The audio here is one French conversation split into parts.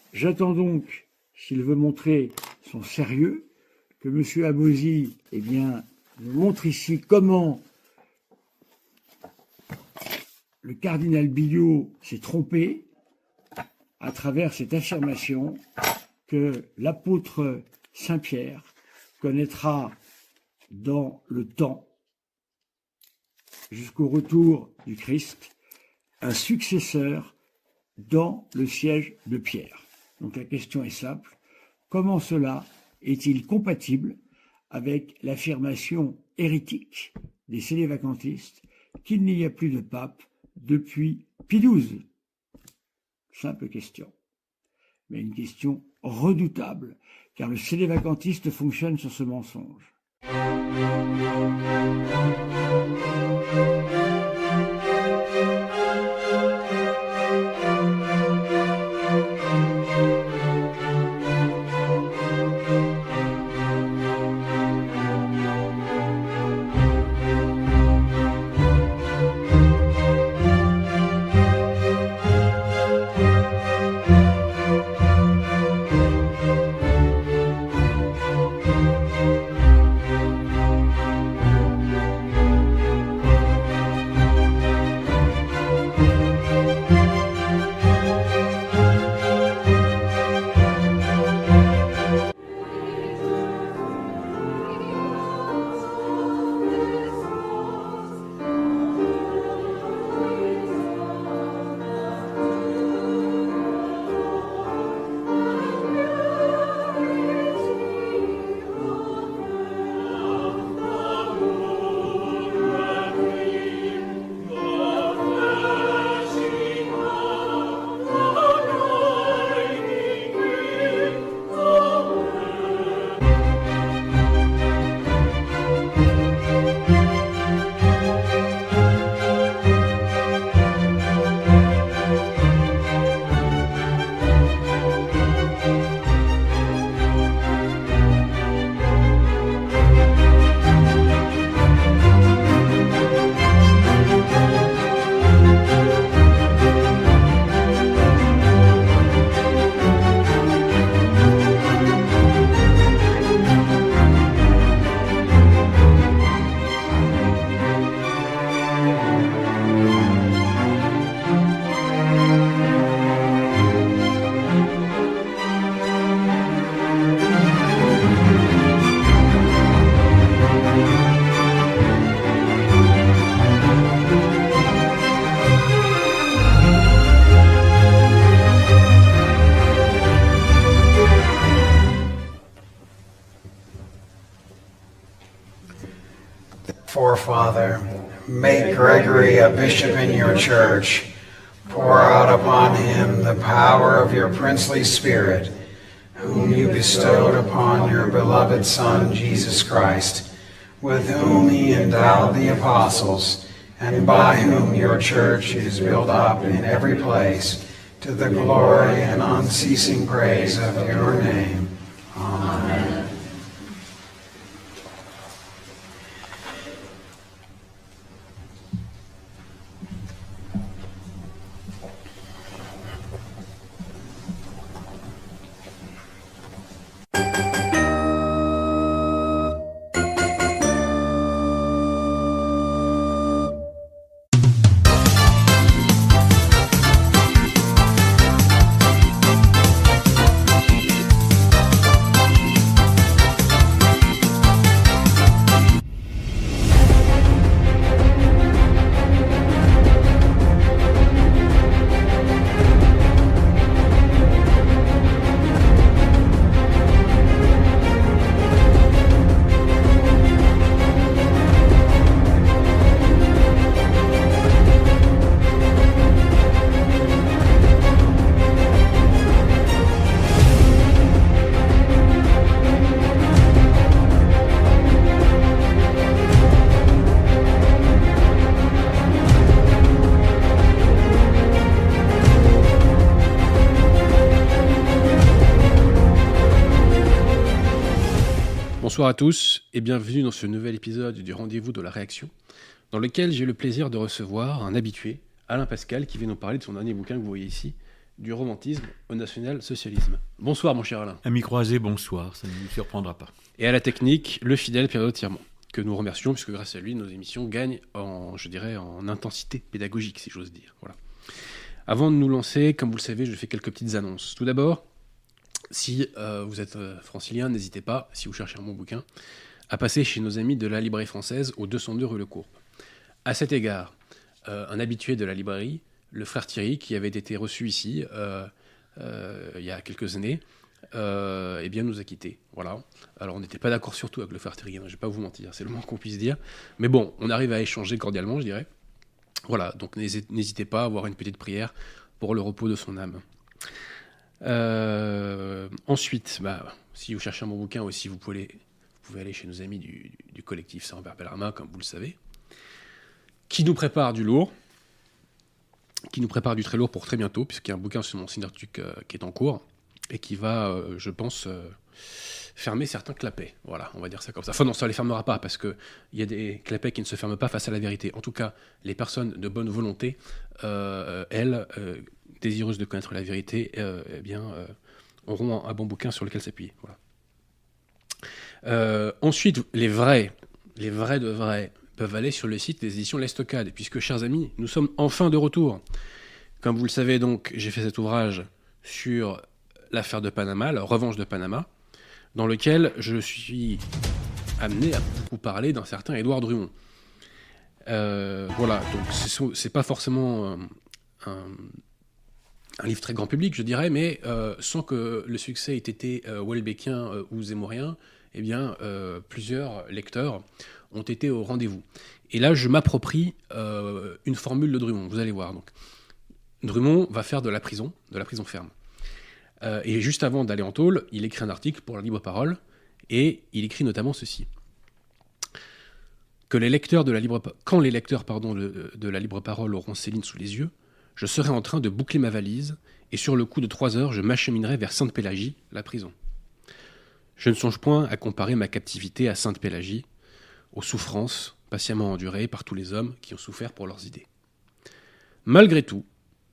J'attends donc, s'il veut montrer son sérieux, que M. Abosi nous montre ici comment le cardinal Billot s'est trompé à travers cette affirmation que l'apôtre Saint-Pierre connaîtra dans le temps, jusqu'au retour du Christ, un successeur dans le siège de Pierre. Donc la question est simple, comment cela est-il compatible avec l'affirmation hérétique des sénévacantistes qu'il n'y a plus de pape depuis Pie XII? Simple question, mais une question redoutable, car le sénévacantiste fonctionne sur ce mensonge. Father, make Gregory a bishop in your church. Pour out upon him the power of your princely Spirit, whom you bestowed upon your beloved Son, Jesus Christ, with whom he endowed the apostles, and by whom your church is built up in every place to the glory and unceasing praise of your name. Amen. Bonsoir à tous et bienvenue dans ce nouvel épisode du Rendez-vous de la Réaction, dans lequel j'ai le plaisir de recevoir un habitué, Alain Pascal, qui vient nous parler de son dernier bouquin que vous voyez ici, du romantisme au national-socialisme. Bonsoir mon cher Alain. Ami croisé, bonsoir, ça ne nous surprendra pas. Et à la technique, le fidèle Pierre Tirement, que nous remercions, puisque grâce à lui, nos émissions gagnent en intensité pédagogique, si j'ose dire. Voilà. Avant de nous lancer, comme vous le savez, je fais quelques petites annonces. Tout d'abord, si vous êtes francilien, n'hésitez pas, si vous cherchez un bon bouquin, à passer chez nos amis de la librairie française au 202 rue Le Courbe. À cet égard, un habitué de la librairie, le frère Thierry, qui avait été reçu ici il y a quelques années, eh bien nous a quittés. Voilà. Alors on n'était pas d'accord sur tout avec le frère Thierry, hein, je ne vais pas vous mentir, c'est le moins qu'on puisse dire. Mais bon, on arrive à échanger cordialement, je dirais. Voilà, donc n'hésitez pas à avoir une petite prière pour le repos de son âme. Ensuite, si vous cherchez un bon bouquin aussi, vous pouvez aller chez nos amis du collectif Saint-Robert Bellarmin, comme vous le savez, qui nous prépare du lourd, qui nous prépare du très lourd pour très bientôt, puisqu'il y a un bouquin sur mon Synartuc qui est en cours, et qui va, je pense, fermer certains clapets. Voilà, on va dire ça comme ça. Enfin non, ça ne les fermera pas, parce qu'il y a des clapets qui ne se ferment pas face à la vérité. En tout cas, les personnes de bonne volonté, elles, désireuses de connaître la vérité, auront un bon bouquin sur lequel s'appuyer. Voilà. Ensuite, les vrais de vrais, peuvent aller sur le site des éditions L'Estocade, puisque, chers amis, nous sommes enfin de retour. Comme vous le savez donc, j'ai fait cet ouvrage sur l'affaire de Panama, la revanche de Panama, dans lequel je suis amené à beaucoup parler d'un certain Édouard Drummond. Voilà, donc c'est pas forcément un livre très grand public, je dirais, mais sans que le succès ait été Houellebecquien ou Zemmourien, eh bien, plusieurs lecteurs ont été au rendez-vous. Et là, je m'approprie une formule de Drummond, vous allez voir. Donc, Drummond va faire de la prison ferme. Et juste avant d'aller en tôle, il écrit un article pour la Libre Parole, et il écrit notamment ceci. Quand les lecteurs de la Libre Parole auront Céline sous les yeux, je serai en train de boucler ma valise, et sur le coup de 3 heures, je m'acheminerai vers Sainte-Pélagie, la prison. Je ne songe point à comparer ma captivité à Sainte-Pélagie, aux souffrances patiemment endurées par tous les hommes qui ont souffert pour leurs idées. Malgré tout,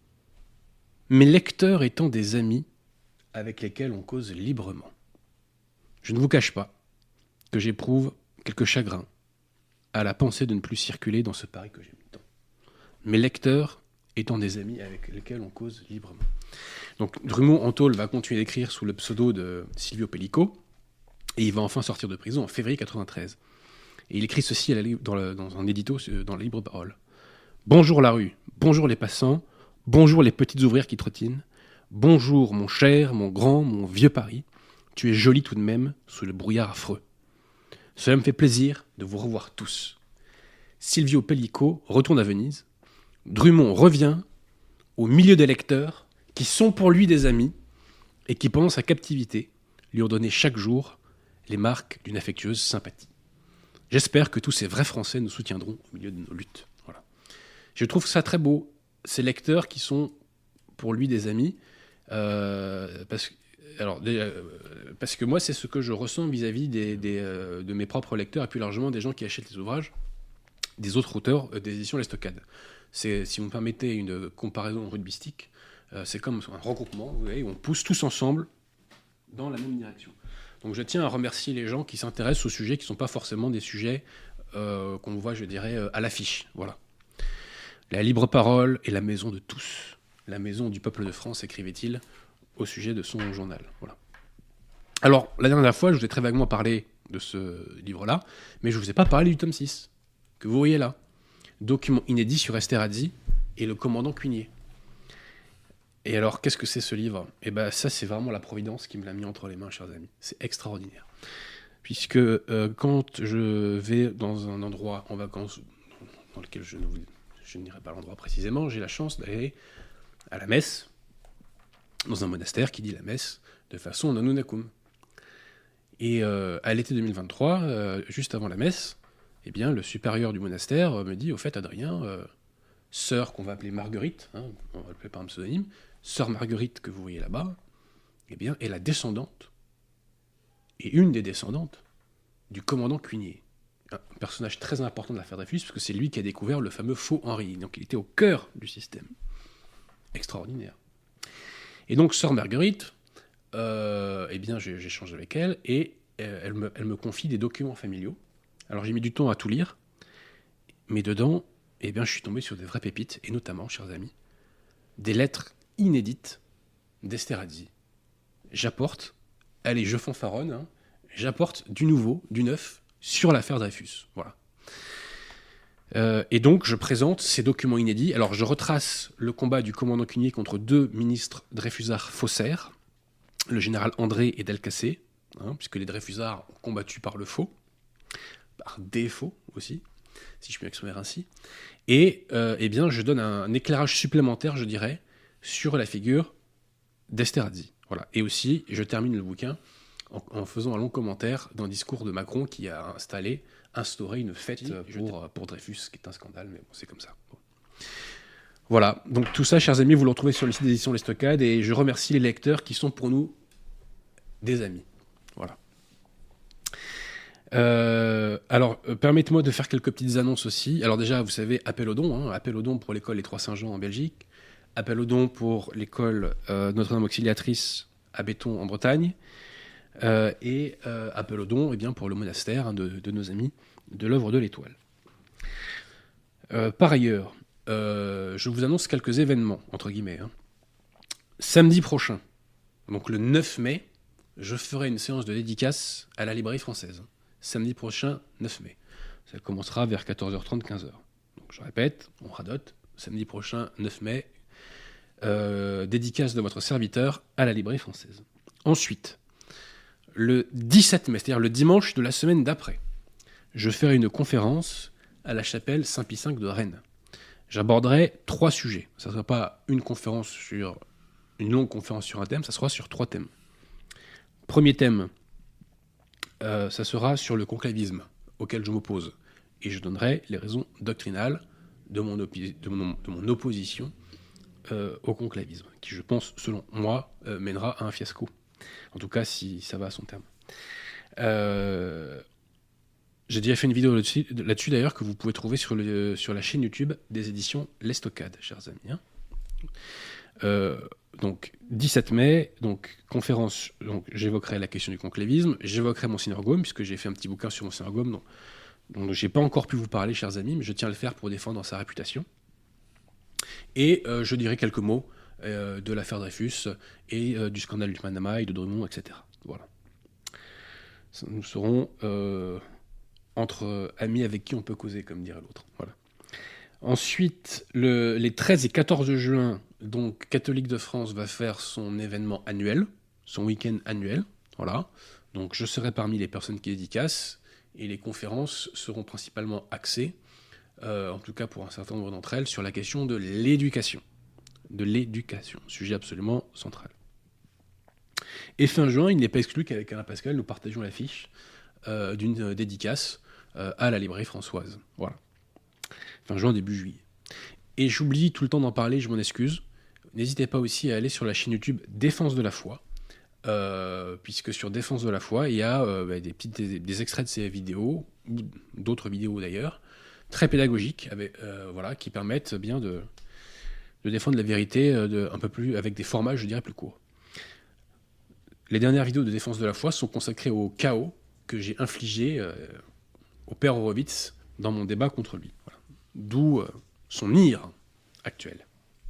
mes lecteurs étant des amis avec lesquels on cause librement, je ne vous cache pas que j'éprouve quelques chagrins à la pensée de ne plus circuler dans ce Paris que j'aime tant. Mes lecteurs étant des amis avec lesquels on cause librement. Donc Drummond en tôle va continuer d'écrire sous le pseudo de Silvio Pellico, et il va enfin sortir de prison en février 1993. Et il écrit ceci dans un édito dans la Libre Parole. Bonjour la rue, bonjour les passants, bonjour les petites ouvrières qui trottinent, bonjour mon cher, mon grand, mon vieux Paris, tu es joli tout de même sous le brouillard affreux. Cela me fait plaisir de vous revoir tous. Silvio Pellico retourne à Venise, Drummond revient au milieu des lecteurs qui sont pour lui des amis et qui, pendant sa captivité, lui ont donné chaque jour les marques d'une affectueuse sympathie. J'espère que tous ces vrais Français nous soutiendront au milieu de nos luttes. Voilà. Je trouve ça très beau, ces lecteurs qui sont pour lui des amis, parce que moi, c'est ce que je ressens vis-à-vis de mes propres lecteurs et plus largement des gens qui achètent les ouvrages des autres auteurs des éditions L'Estocade. Si vous me permettez une comparaison rugbystique, c'est comme un regroupement, vous voyez, où on pousse tous ensemble dans la même direction. Donc je tiens à remercier les gens qui s'intéressent aux sujets qui ne sont pas forcément des sujets qu'on voit, je dirais, à l'affiche. Voilà. La libre parole est la maison de tous. La maison du peuple de France, écrivait-il au sujet de son journal. Voilà. Alors, la dernière fois, je vous ai très vaguement parlé de ce livre-là, mais je ne vous ai pas parlé du tome 6, que vous voyez là. Document inédit sur Esterhazy et le commandant Cuinier. Et alors, qu'est-ce que c'est ce livre ? Eh bien, ça, c'est vraiment la Providence qui me l'a mis entre les mains, chers amis. C'est extraordinaire. Puisque quand je vais dans un endroit en vacances dans lequel je ne dirai pas l'endroit précisément, j'ai la chance d'aller à la messe, dans un monastère qui dit la messe de façon nanunakum. Et à l'été 2023, juste avant la messe, eh bien, le supérieur du monastère me dit, au fait, Adrien, sœur qu'on va appeler Marguerite, on va l'appeler par un pseudonyme, sœur Marguerite que vous voyez là-bas, eh bien, est la descendante, et une des descendantes, du commandant Cuinier. Un personnage très important de l'affaire Dreyfus, parce que c'est lui qui a découvert le fameux faux Henri. Donc il était au cœur du système. Extraordinaire. Et donc, sœur Marguerite, eh bien, j'échange avec elle et elle me confie des documents familiaux. Alors, j'ai mis du temps à tout lire, mais dedans, eh bien, je suis tombé sur des vraies pépites, et notamment, chers amis, des lettres inédites d'Esterhazy. J'apporte, allez, je fanfaronne, hein, j'apporte du nouveau, du neuf, sur l'affaire Dreyfus. Voilà. Et donc, je présente ces documents inédits. Alors, je retrace le combat du commandant Cugnet contre 2 ministres dreyfusards faussaires, le général André et Delcassé, hein, puisque les Dreyfusards ont combattu par le faux, par défaut aussi, si je puis m'exprimer ainsi. Et eh bien, je donne un éclairage supplémentaire, je dirais, sur la figure d'Esterhazy. Voilà. Et aussi, je termine le bouquin en faisant un long commentaire d'un discours de Macron qui a instauré une fête pour Dreyfus, ce qui est un scandale, mais bon, c'est comme ça. Bon. Voilà, donc tout ça, chers amis, vous le retrouvez sur le site d'édition L'Estocade, et je remercie les lecteurs qui sont pour nous des amis. Voilà. Alors, permettez-moi de faire quelques petites annonces aussi. Alors déjà, vous savez, appel aux dons, hein, appel aux dons pour l'école Les Trois Saint-Jean en Belgique, appel aux dons pour l'école Notre-Dame Auxiliatrice à Béton en Bretagne, et appel aux dons eh bien, pour le monastère, hein, de nos amis de l'œuvre de l'Étoile. Par ailleurs, je vous annonce quelques événements, entre guillemets. Hein. Samedi prochain, donc le 9 mai, je ferai une séance de dédicace à la librairie française. Samedi prochain, 9 mai. Ça commencera vers 14h30, 15h. Donc je répète, on radote, samedi prochain, 9 mai, dédicace de votre serviteur à la librairie française. Ensuite, le 17 mai, c'est-à-dire le dimanche de la semaine d'après, je ferai une conférence à la chapelle Saint-Pie V de Rennes. J'aborderai 3 sujets. Ça ne sera pas une longue conférence sur un thème, ça sera sur 3 thèmes. Premier thème, ça sera sur le conclavisme, auquel je m'oppose. Et je donnerai les raisons doctrinales de mon opposition au conclavisme, qui, je pense, selon moi, mènera à un fiasco. En tout cas, si ça va à son terme. J'ai déjà fait une vidéo là-dessus, d'ailleurs, que vous pouvez trouver sur la chaîne YouTube des éditions L'Estocade, chers amis. Hein. Donc, 17 mai, donc, conférence, donc, j'évoquerai la question du conclavisme, j'évoquerai mon synergome, puisque j'ai fait un petit bouquin sur mon synergome, dont je n'ai pas encore pu vous parler, chers amis, mais je tiens à le faire pour défendre sa réputation. Et je dirai quelques mots de l'affaire Dreyfus et du scandale du Panama et de Drummond, etc. Voilà. Nous serons entre amis avec qui on peut causer, comme dirait l'autre. Voilà. Ensuite, les 13 et 14 juin, donc Catholique de France va faire son événement annuel, son week-end annuel. Voilà. Donc je serai parmi les personnes qui dédicacent, et les conférences seront principalement axées, en tout cas pour un certain nombre d'entre elles, sur la question de l'éducation. Sujet absolument central. Et fin juin, il n'est pas exclu qu'avec Alain Pascal, nous partagions l'affiche d'une dédicace à la librairie françoise. Voilà. Fin juin, début juillet. Et j'oublie tout le temps d'en parler, je m'en excuse. N'hésitez pas aussi à aller sur la chaîne YouTube Défense de la foi, puisque sur Défense de la foi, il y a des extraits de ces vidéos, ou d'autres vidéos d'ailleurs, très pédagogiques, voilà, qui permettent bien de défendre la vérité un peu plus, avec des formats, je dirais, plus courts. Les dernières vidéos de Défense de la foi sont consacrées au chaos que j'ai infligé au père Horowitz dans mon débat contre lui. Voilà. D'où son ire actuel.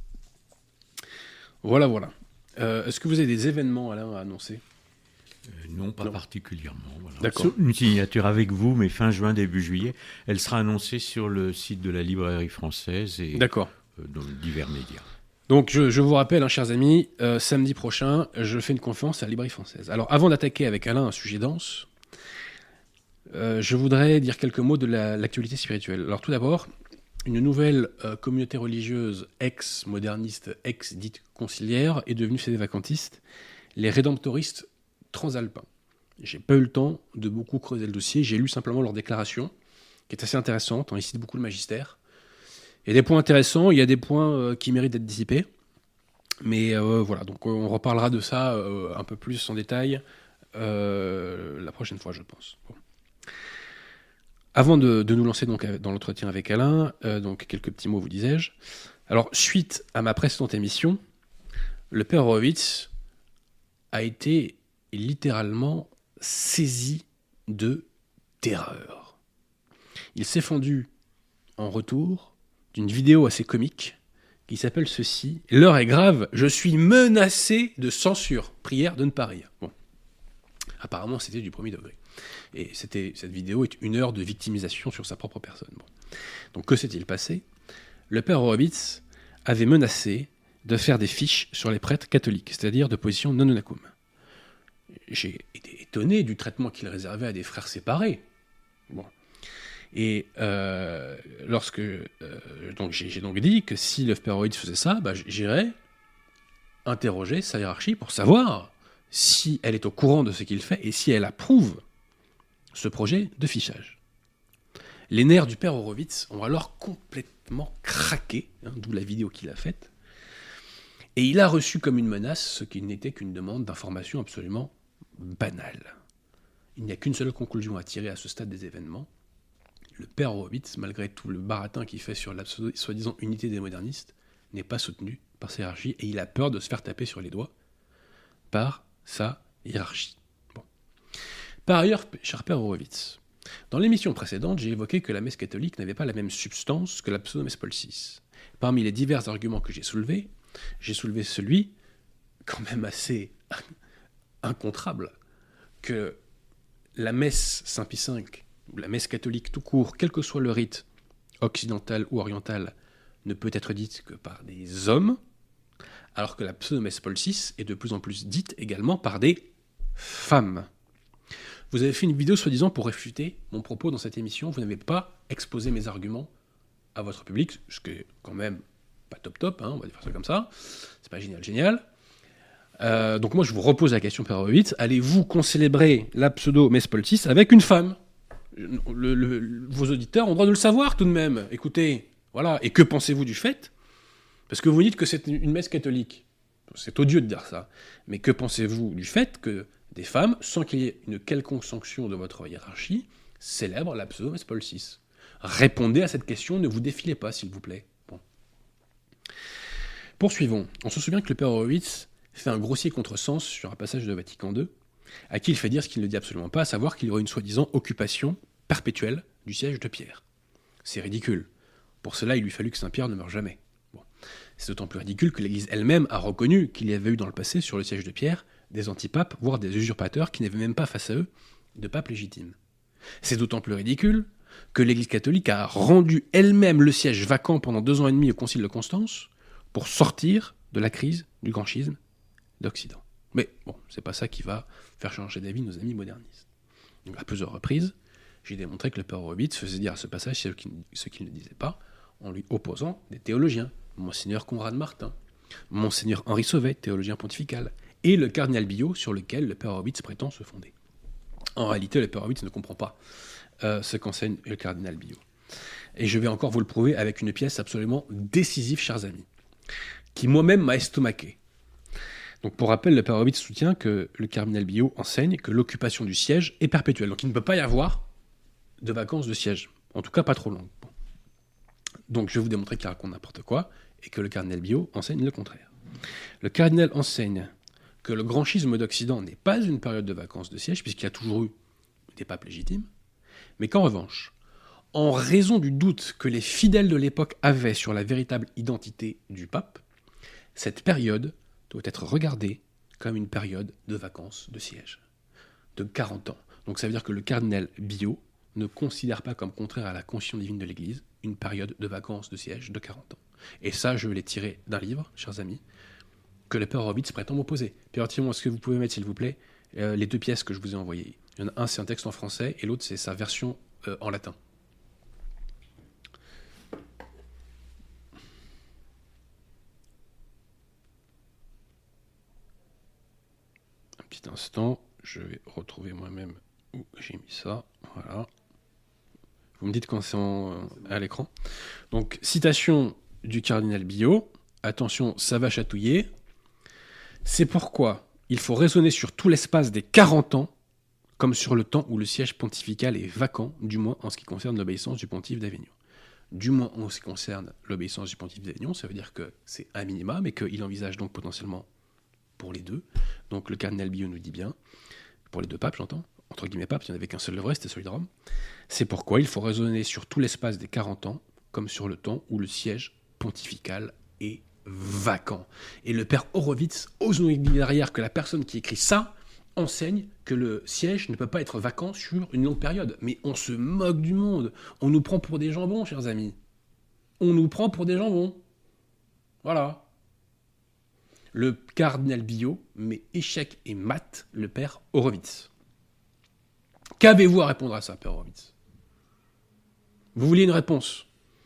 Voilà. Est-ce que vous avez des événements, Alain, à annoncer ? Non, pas particulièrement. Voilà. D'accord. Une signature avec vous, mais fin juin, début juillet. Elle sera annoncée sur le site de la librairie française et D'accord. Dans divers médias. Donc je vous rappelle, hein, chers amis, samedi prochain, je fais une conférence à la librairie française. Alors avant d'attaquer avec Alain un sujet dense, je voudrais dire quelques mots de l'actualité spirituelle. Alors tout d'abord, une nouvelle communauté religieuse ex-moderniste, ex-dite conciliaire, est devenue sédévacantiste, les Rédemptoristes transalpins. J'ai pas eu le temps de beaucoup creuser le dossier, j'ai lu simplement leur déclaration, qui est assez intéressante, ils citent beaucoup le magistère. Il y a des points intéressants, il y a des points qui méritent d'être dissipés, mais voilà, donc on reparlera de ça un peu plus en détail la prochaine fois, je pense. Bon. Avant de nous lancer donc dans l'entretien avec Alain, donc quelques petits mots, vous disais-je. Alors, suite à ma précédente émission, le père Horowitz a été littéralement saisi de terreur. Il s'est fendu en retour d'une vidéo assez comique qui s'appelle ceci: « L'heure est grave, je suis menacé de censure. Prière de ne pas rire. » Bon. Apparemment, c'était du premier degré. Et cette vidéo est 1 heure de victimisation sur sa propre personne. Bon. Donc, que s'est-il passé? Le père Horowitz avait menacé de faire des fiches sur les prêtres catholiques, c'est-à-dire de position non unacum. J'ai été étonné du traitement qu'il réservait à des frères séparés. Bon. Et j'ai donc dit que si le père Horowitz faisait ça, j'irais interroger sa hiérarchie pour savoir si elle est au courant de ce qu'il fait et si elle approuve ce projet de fichage. Les nerfs du père Horowitz ont alors complètement craqué, d'où la vidéo qu'il a faite, et il a reçu comme une menace ce qui n'était qu'une demande d'information absolument banale. Il n'y a qu'une seule conclusion à tirer à ce stade des événements. Le père Horowitz, malgré tout le baratin qu'il fait sur la soi-disant unité des modernistes, n'est pas soutenu par sa hiérarchie et il a peur de se faire taper sur les doigts par sa hiérarchie. Bon. Par ailleurs, cher père Horowitz, dans l'émission précédente, j'ai évoqué que la messe catholique n'avait pas la même substance que la pseudo-messe Paul VI. Parmi les divers arguments que j'ai soulevé celui, quand même assez incontrable, que la messe Saint-Pie V, ou la messe catholique tout court, quel que soit le rite, occidental ou oriental, ne peut être dite que par des hommes, alors que la pseudo-messe Paul VI est de plus en plus dite également par des femmes. Vous avez fait une vidéo soi-disant pour réfuter mon propos dans cette émission, vous n'avez pas exposé mes arguments à votre public, ce qui est quand même pas top, on va faire ça comme ça, c'est pas génial. Donc moi je vous repose la question, père Horowitz, allez-vous concélébrer la pseudo-messe Paul VI avec une femme? Vos auditeurs ont droit de le savoir tout de même, écoutez, voilà, et que pensez-vous du fait? Parce que vous dites que c'est une messe catholique, c'est odieux de dire ça, mais que pensez-vous du fait que des femmes, sans qu'il y ait une quelconque sanction de votre hiérarchie, célèbrent la pseudo-messe Paul VI? Répondez à cette question, ne vous défilez pas s'il vous plaît. Bon. Poursuivons. On se souvient que le père Horowitz fait un grossier contresens sur un passage de Vatican II, à qui il fait dire ce qu'il ne dit absolument pas, à savoir qu'il y aurait une soi-disant occupation perpétuelle du siège de Pierre. C'est ridicule. Pour cela, il lui fallut que Saint-Pierre ne meure jamais. Bon. C'est d'autant plus ridicule que l'Église elle-même a reconnu qu'il y avait eu dans le passé, sur le siège de Pierre, des antipapes, voire des usurpateurs qui n'avaient même pas face à eux de pape légitime. C'est d'autant plus ridicule que l'Église catholique a rendu elle-même le siège vacant pendant 2 ans et demi au Concile de Constance pour sortir de la crise du grand schisme d'Occident. Mais bon, c'est pas ça qui va faire changer d'avis nos amis modernistes. Donc, à plusieurs reprises, j'ai démontré que le père Horowitz faisait dire à ce passage ce qu'il ne disait pas, en lui opposant des théologiens, Monseigneur Conrad Martin, Monseigneur Henri Sauvet, théologien pontifical, et le cardinal Billot, sur lequel le père Horowitz prétend se fonder. En réalité, le père Horowitz ne comprend pas ce qu'enseigne le cardinal Billot. Et je vais encore vous le prouver avec une pièce absolument décisive, chers amis, qui moi-même m'a estomaqué. Donc pour rappel, le père Horowitz soutient que le cardinal Billot enseigne que l'occupation du siège est perpétuelle. Donc il ne peut pas y avoir de vacances de siège, en tout cas pas trop longues. Bon. Donc je vais vous démontrer qu'il raconte n'importe quoi et que le cardinal Billot enseigne le contraire. Le cardinal enseigne que le grand schisme d'Occident n'est pas une période de vacances de siège, puisqu'il y a toujours eu des papes légitimes, mais qu'en revanche, en raison du doute que les fidèles de l'époque avaient sur la véritable identité du pape, cette période doit être regardée comme une période de vacances de siège, de 40 ans. Donc ça veut dire que le cardinal Billot ne considère pas comme contraire à la conscience divine de l'Église une période de vacances de siège de 40 ans. Et ça, je l'ai tiré d'un livre, chers amis, que le père Horowitz prétend m'opposer. Pierre Timon, est-ce que vous pouvez mettre, s'il vous plaît, les 2 pièces que je vous ai envoyées? Il y en a un, c'est un texte en français, et l'autre, c'est sa version en latin. Un petit instant, je vais retrouver moi-même où j'ai mis ça. Voilà. Vous me dites quand c'est à l'écran. Donc, citation du cardinal Billot. Attention, ça va chatouiller. C'est pourquoi il faut raisonner sur tout l'espace des 40 ans, comme sur le temps où le siège pontifical est vacant, du moins en ce qui concerne l'obéissance du pontife d'Avignon. Du moins en ce qui concerne l'obéissance du pontife d'Avignon, ça veut dire que c'est un minima, mais qu'il envisage donc potentiellement pour les deux. Donc le cardinal Billot nous dit bien, pour les deux papes j'entends, entre guillemets papes, il n'y en avait qu'un seul le vrai, c'était celui de Rome. C'est pourquoi il faut raisonner sur tout l'espace des 40 ans, comme sur le temps où le siège pontifical est vacant. Et le père Horowitz ose nous dire derrière que la personne qui écrit ça enseigne que le siège ne peut pas être vacant sur une longue période. Mais on se moque du monde. On nous prend pour des jambons, chers amis. On nous prend pour des jambons. Voilà. Le cardinal Billot met échec et mat le père Horowitz. Qu'avez-vous à répondre à ça, père Horowitz? Vous vouliez une réponse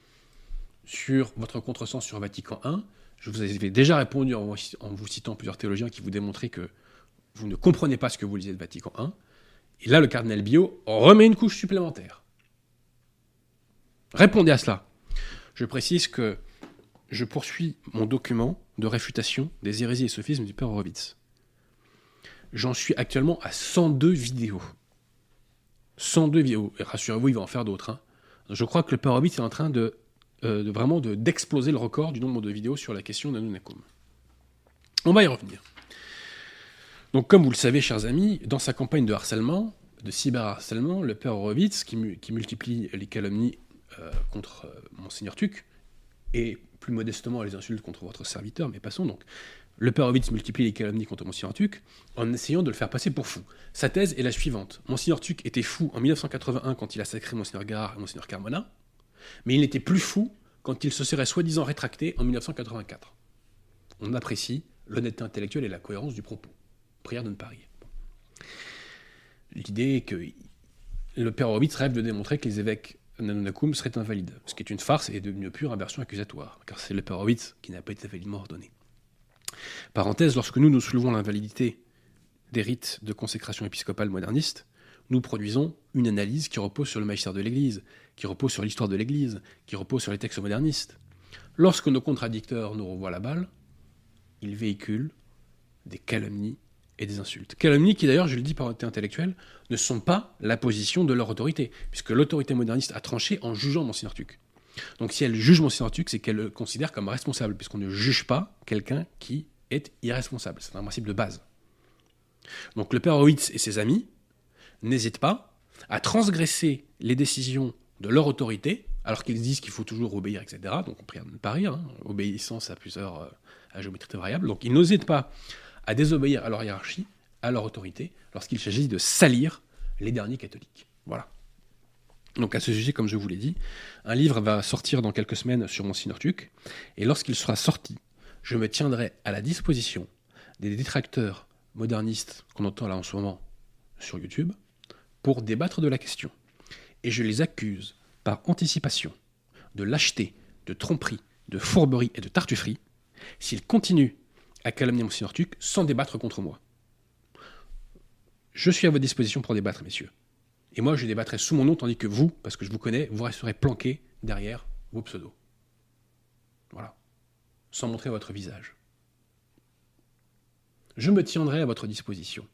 sur votre contresens sur Vatican I. Je vous avais déjà répondu en vous citant plusieurs théologiens qui vous démontraient que vous ne comprenez pas ce que vous lisez de Vatican I. Et là, le cardinal Billot remet une couche supplémentaire. Répondez à cela. Je précise que je poursuis mon document de réfutation des hérésies et sophismes du père Horowitz. J'en suis actuellement à 102 vidéos. 102 vidéos. Et rassurez-vous, il va en faire d'autres. Hein. Je crois que le père Horowitz est en train d'exploser le record du nombre de vidéos sur la question d'Annu Nacum. On va y revenir. Donc, comme vous le savez, chers amis, dans sa campagne de harcèlement, de cyberharcèlement, le père Horowitz, qui multiplie les calomnies contre Monseigneur Tuc, et plus modestement les insultes contre votre serviteur, mais passons donc. Le père Horowitz multiplie les calomnies contre Monseigneur Tuc en essayant de le faire passer pour fou. Sa thèse est la suivante. Monseigneur Tuc était fou en 1981 quand il a sacré Monseigneur Gard et Monseigneur Carmona, mais il n'était plus fou quand il se serait soi-disant rétracté en 1984. On apprécie l'honnêteté intellectuelle et la cohérence du propos. Prière de ne pas rire. L'idée est que le père Horowitz rêve de démontrer que les évêques d'Annu Nacum seraient invalides, ce qui est une farce et une pure inversion accusatoire, car c'est le père Horowitz qui n'a pas été validement ordonné. Parenthèse, lorsque nous soulevons l'invalidité des rites de consécration épiscopale moderniste, nous produisons une analyse qui repose sur le magistère de l'Église, qui repose sur l'histoire de l'Église, qui repose sur les textes modernistes. Lorsque nos contradicteurs nous renvoient la balle, ils véhiculent des calomnies et des insultes. Calomnies qui, d'ailleurs, je le dis par honnêteté intellectuelle, ne sont pas la position de leur autorité, puisque l'autorité moderniste a tranché en jugeant Monseigneur Tuc. Donc si elle juge Monseigneur Tuc, c'est qu'elle le considère comme responsable, puisqu'on ne juge pas quelqu'un qui est irresponsable. C'est un principe de base. Donc le père Horowitz et ses amis n'hésitent pas à transgresser les décisions de leur autorité, alors qu'ils disent qu'il faut toujours obéir, etc. Donc on prie de ne pas rire, hein, obéissance à plusieurs à géométrie variable. Donc ils n'hésitent pas à désobéir à leur hiérarchie, à leur autorité, lorsqu'il s'agit de salir les derniers catholiques. Voilà. Donc à ce sujet, comme je vous l'ai dit, un livre va sortir dans quelques semaines sur Monseigneur Tuc, et lorsqu'il sera sorti, je me tiendrai à la disposition des détracteurs modernistes qu'on entend là en ce moment sur YouTube, pour débattre de la question. Et je les accuse, par anticipation, de lâcheté, de tromperie, de fourberie et de tartufferie, s'ils continuent à calomnier Monseigneur Tuc sans débattre contre moi. Je suis à votre disposition pour débattre, messieurs. Et moi, je débattrai sous mon nom, tandis que vous, parce que je vous connais, vous resterez planqués derrière vos pseudos. Voilà. Sans montrer votre visage. Je me tiendrai à votre disposition.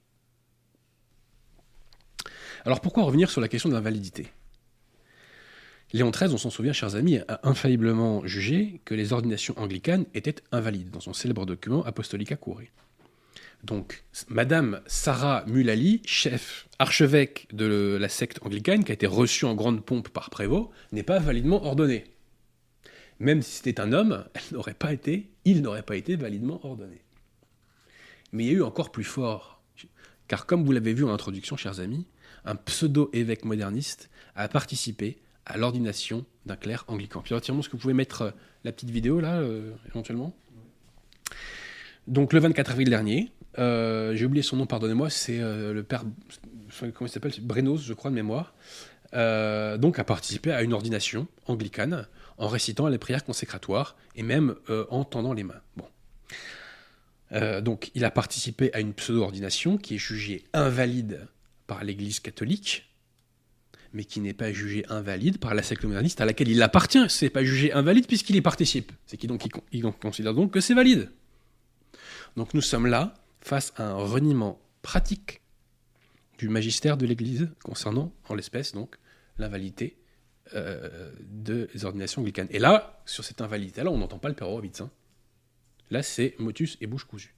Alors pourquoi revenir sur la question de l'invalidité ? Léon XIII, on s'en souvient, chers amis, a infailliblement jugé que les ordinations anglicanes étaient invalides dans son célèbre document Apostolica Curae. Donc, Madame Sarah Mullally, archevêque de la secte anglicane, qui a été reçue en grande pompe par Prévost, n'est pas validement ordonnée. Même si c'était un homme, il n'aurait pas été validement ordonné. Mais il y a eu encore plus fort, car comme vous l'avez vu en introduction, chers amis, un pseudo-évêque moderniste a participé à l'ordination d'un clerc anglican. Puis entièrement, est-ce que vous pouvez mettre la petite vidéo là, éventuellement ? Donc le 24 avril dernier, j'ai oublié son nom, pardonnez-moi, c'est le père, comment il s'appelle, Brenos, je crois, de mémoire, donc a participé à une ordination anglicane en récitant les prières consécratoires et même en tendant les mains. Bon. Donc il a participé à une pseudo-ordination qui est jugée invalide par l'Église catholique, mais qui n'est pas jugée invalide par la secte moderniste à laquelle il appartient. C'est pas jugé invalide puisqu'il y participe. C'est qu'il considère donc que c'est valide. Donc nous sommes là face à un reniement pratique du magistère de l'Église concernant, en l'espèce, donc, l'invalidité des ordinations anglicanes. Et là, sur cette invalidité-là, on n'entend pas le père Horowitz. Hein. Là, c'est motus et bouche cousue.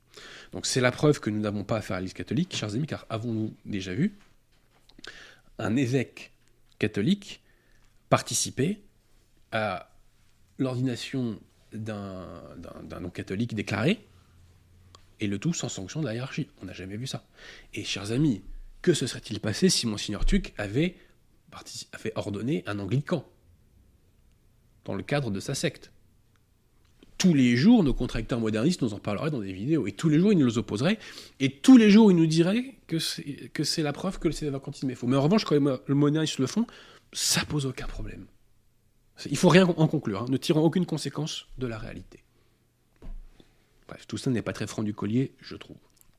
Donc c'est la preuve que nous n'avons pas affaire à l'Église catholique, chers amis, car avons-nous déjà vu un évêque catholique participer à l'ordination d'un non-catholique déclaré, et le tout sans sanction de la hiérarchie? On n'a jamais vu ça. Et chers amis, que se serait-il passé si Monseigneur Tuc avait ordonné un anglican dans le cadre de sa secte? Tous les jours, nos contracteurs modernistes nous en parleraient dans des vidéos, et tous les jours, ils nous les opposeraient, et tous les jours, ils nous diraient que c'est la preuve que le sédévacantisme est faux. Mais en revanche, quand les modernistes le font, ça pose aucun problème. Il ne faut rien en conclure, ne tirant aucune conséquence de la réalité. Bref, tout ça n'est pas très franc du collier, je trouve.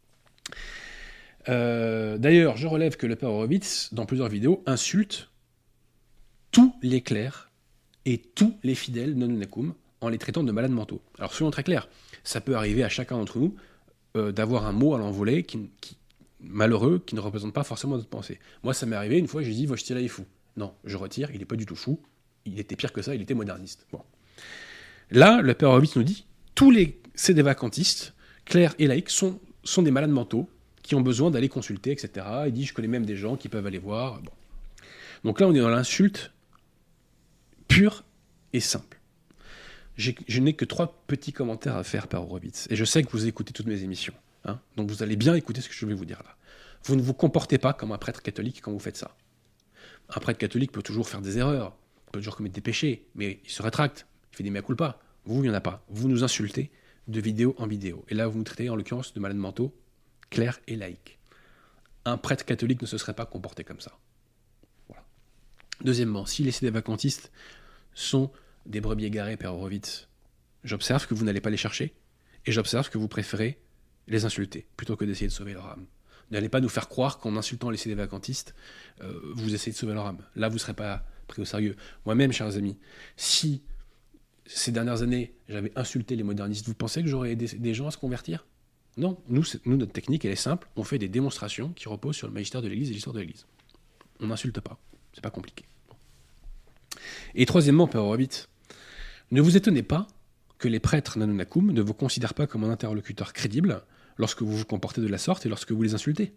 D'ailleurs, je relève que le père Horowitz, dans plusieurs vidéos, insulte tous les clercs et tous les fidèles non unacum en les traitant de malades mentaux. Alors soyons très clairs, ça peut arriver à chacun d'entre nous d'avoir un mot à l'envolée malheureux qui ne représente pas forcément notre pensée. Moi, ça m'est arrivé une fois, j'ai dit Wojtyla est fou. Non, je retire, il n'est pas du tout fou, il était pire que ça, il était moderniste. Bon. Là, le père Horowitz nous dit tous les sédévacantistes, clercs et laïcs, sont des malades mentaux qui ont besoin d'aller consulter, etc. Il dit je connais même des gens qui peuvent aller voir. Bon. Donc là, on est dans l'insulte pure et simple. Je n'ai que 3 petits commentaires à faire, père Horowitz. Et je sais que vous écoutez toutes mes émissions. Donc vous allez bien écouter ce que je vais vous dire là. Vous ne vous comportez pas comme un prêtre catholique quand vous faites ça. Un prêtre catholique peut toujours faire des erreurs, peut toujours commettre des péchés, mais il se rétracte, il fait des mea culpa. Vous, il n'y en a pas. Vous nous insultez de vidéo en vidéo. Et là, vous nous traitez en l'occurrence de malades mentaux, clercs et laïcs. Un prêtre catholique ne se serait pas comporté comme ça. Voilà. Deuxièmement, si les sédévacantistes sont des brebis égarées, père Horowitz, j'observe que vous n'allez pas les chercher, et j'observe que vous préférez les insulter, plutôt que d'essayer de sauver leur âme. N'allez pas nous faire croire qu'en insultant les sédévacantistes, vous essayez de sauver leur âme. Là, vous ne serez pas pris au sérieux. Moi-même, chers amis, si ces dernières années, j'avais insulté les modernistes, vous pensez que j'aurais aidé des gens à se convertir? Non, nous, notre technique, elle est simple, on fait des démonstrations qui reposent sur le magistère de l'Église et l'histoire de l'Église. On n'insulte pas, c'est pas compliqué. Et troisièmement, père Horowitz, ne vous étonnez pas que les prêtres nanunakum ne vous considèrent pas comme un interlocuteur crédible lorsque vous vous comportez de la sorte et lorsque vous les insultez.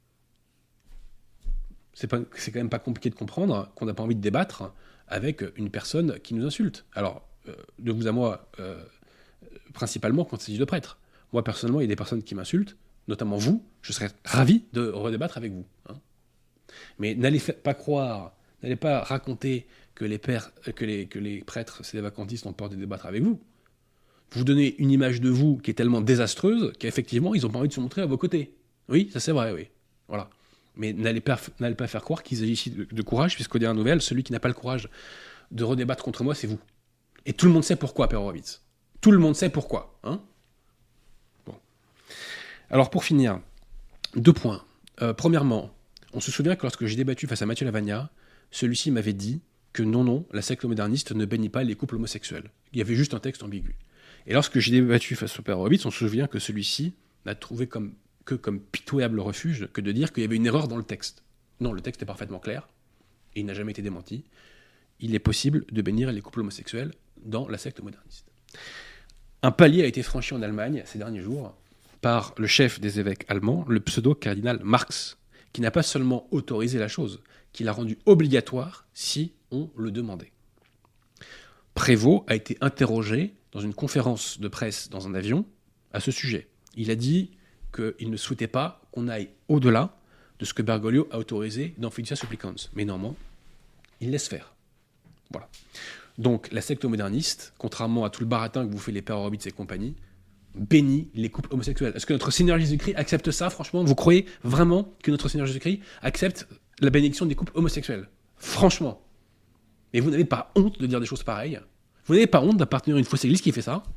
C'est quand même pas compliqué de comprendre qu'on n'a pas envie de débattre avec une personne qui nous insulte. Alors, de vous à moi, principalement quand il s'agit de prêtres. Moi, personnellement, il y a des personnes qui m'insultent, notamment vous, je serais ravi de redébattre avec vous. Mais n'allez pas croire, n'allez pas raconter que les prêtres sédévacantistes ont peur de débattre avec vous. Vous donnez une image de vous qui est tellement désastreuse qu'effectivement, ils n'ont pas envie de se montrer à vos côtés. Oui, ça c'est vrai, oui. Voilà. Mais n'allez pas faire croire qu'il s'agit ici de courage, puisqu'au dernier nouvelle, celui qui n'a pas le courage de redébattre contre moi, c'est vous. Et tout le monde sait pourquoi, père Horowitz. Tout le monde sait pourquoi. Bon. Alors, pour finir, 2 points. Premièrement, on se souvient que lorsque j'ai débattu face à Mathieu Lavagna, celui-ci m'avait dit que non, la secte moderniste ne bénit pas les couples homosexuels. Il y avait juste un texte ambigu. Et lorsque j'ai débattu face au père Horowitz, on se souvient que celui-ci n'a trouvé comme pitoyable refuge que de dire qu'il y avait une erreur dans le texte. Non, le texte est parfaitement clair, et il n'a jamais été démenti. Il est possible de bénir les couples homosexuels dans la secte moderniste. Un palier a été franchi en Allemagne ces derniers jours par le chef des évêques allemands, le pseudo-cardinal Marx, qui n'a pas seulement autorisé la chose, qui l'a rendu obligatoire si on le demandait. Prévost a été interrogé dans une conférence de presse dans un avion à ce sujet. Il a dit qu'il ne souhaitait pas qu'on aille au-delà de ce que Bergoglio a autorisé dans Fiducia Supplicans. Mais néanmoins, il laisse faire. Voilà. Donc, la secte moderniste, contrairement à tout le baratin que vous fait les pères Horowitz et compagnie, bénit les couples homosexuels. Est-ce que notre Seigneur Jésus-Christ accepte ça, franchement? Vous croyez vraiment que notre Seigneur Jésus-Christ accepte la bénédiction des couples homosexuels? Franchement. Mais vous n'avez pas honte de dire des choses pareilles? Vous n'avez pas honte d'appartenir à une fausse église qui fait ça?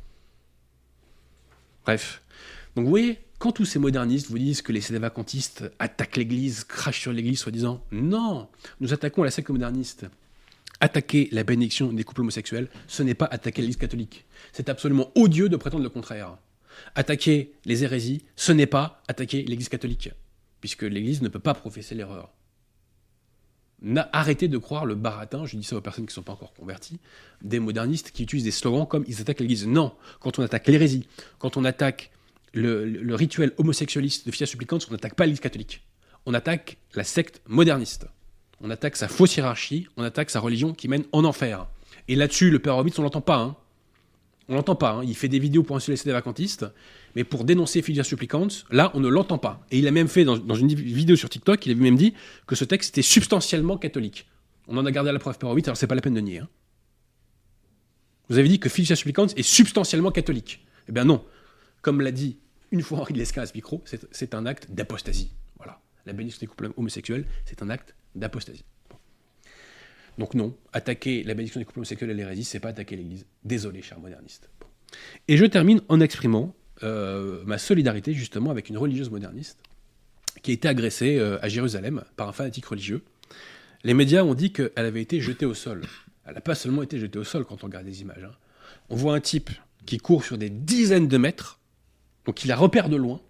Bref. Donc vous voyez, quand tous ces modernistes vous disent que les sédévacantistes attaquent l'église, crachent sur l'église, soi-disant, non, nous attaquons la secte moderniste. Attaquer la bénédiction des couples homosexuels, ce n'est pas attaquer l'église catholique. C'est absolument odieux de prétendre le contraire. Attaquer les hérésies, ce n'est pas attaquer l'église catholique, puisque l'église ne peut pas professer l'erreur. Arrêtez de croire le baratin, je dis ça aux personnes qui ne sont pas encore converties, des modernistes qui utilisent des slogans comme « ils attaquent l'église ». Non, quand on attaque l'hérésie, quand on attaque le rituel homosexualiste de Filia Supplicans, on n'attaque pas l'Église catholique. On attaque la secte moderniste. On attaque sa fausse hiérarchie, on attaque sa religion qui mène en enfer. Et là-dessus, le père Horowitz, on l'entend pas. Hein. On l'entend pas. Hein. Il fait des vidéos pour insulter les vacantistes, mais pour dénoncer Filia Supplicans, là, on ne l'entend pas. Et il a même fait, dans une vidéo sur TikTok, il avait même dit que ce texte était substantiellement catholique. On en a gardé à la preuve, père Horowitz, alors c'est pas la peine de nier. Hein. Vous avez dit que Filia Supplicans est substantiellement catholique. Eh bien non. Comme l'a dit une fois Henri de Lesquen à ce micro, c'est un acte d'apostasie. Voilà. La bénédiction des couples homosexuels, c'est un acte d'apostasie. Bon. Donc non, attaquer la bénédiction des couples homosexuels et l'hérésie, c'est pas attaquer l'Église. Désolé, chers modernistes. Bon. Et je termine en exprimant ma solidarité justement avec une religieuse moderniste qui a été agressée à Jérusalem par un fanatique religieux. Les médias ont dit qu'elle avait été jetée au sol. Elle n'a pas seulement été jetée au sol quand on regarde les images. Hein. On voit un type qui court sur des dizaines de mètres, donc il la repère de loin,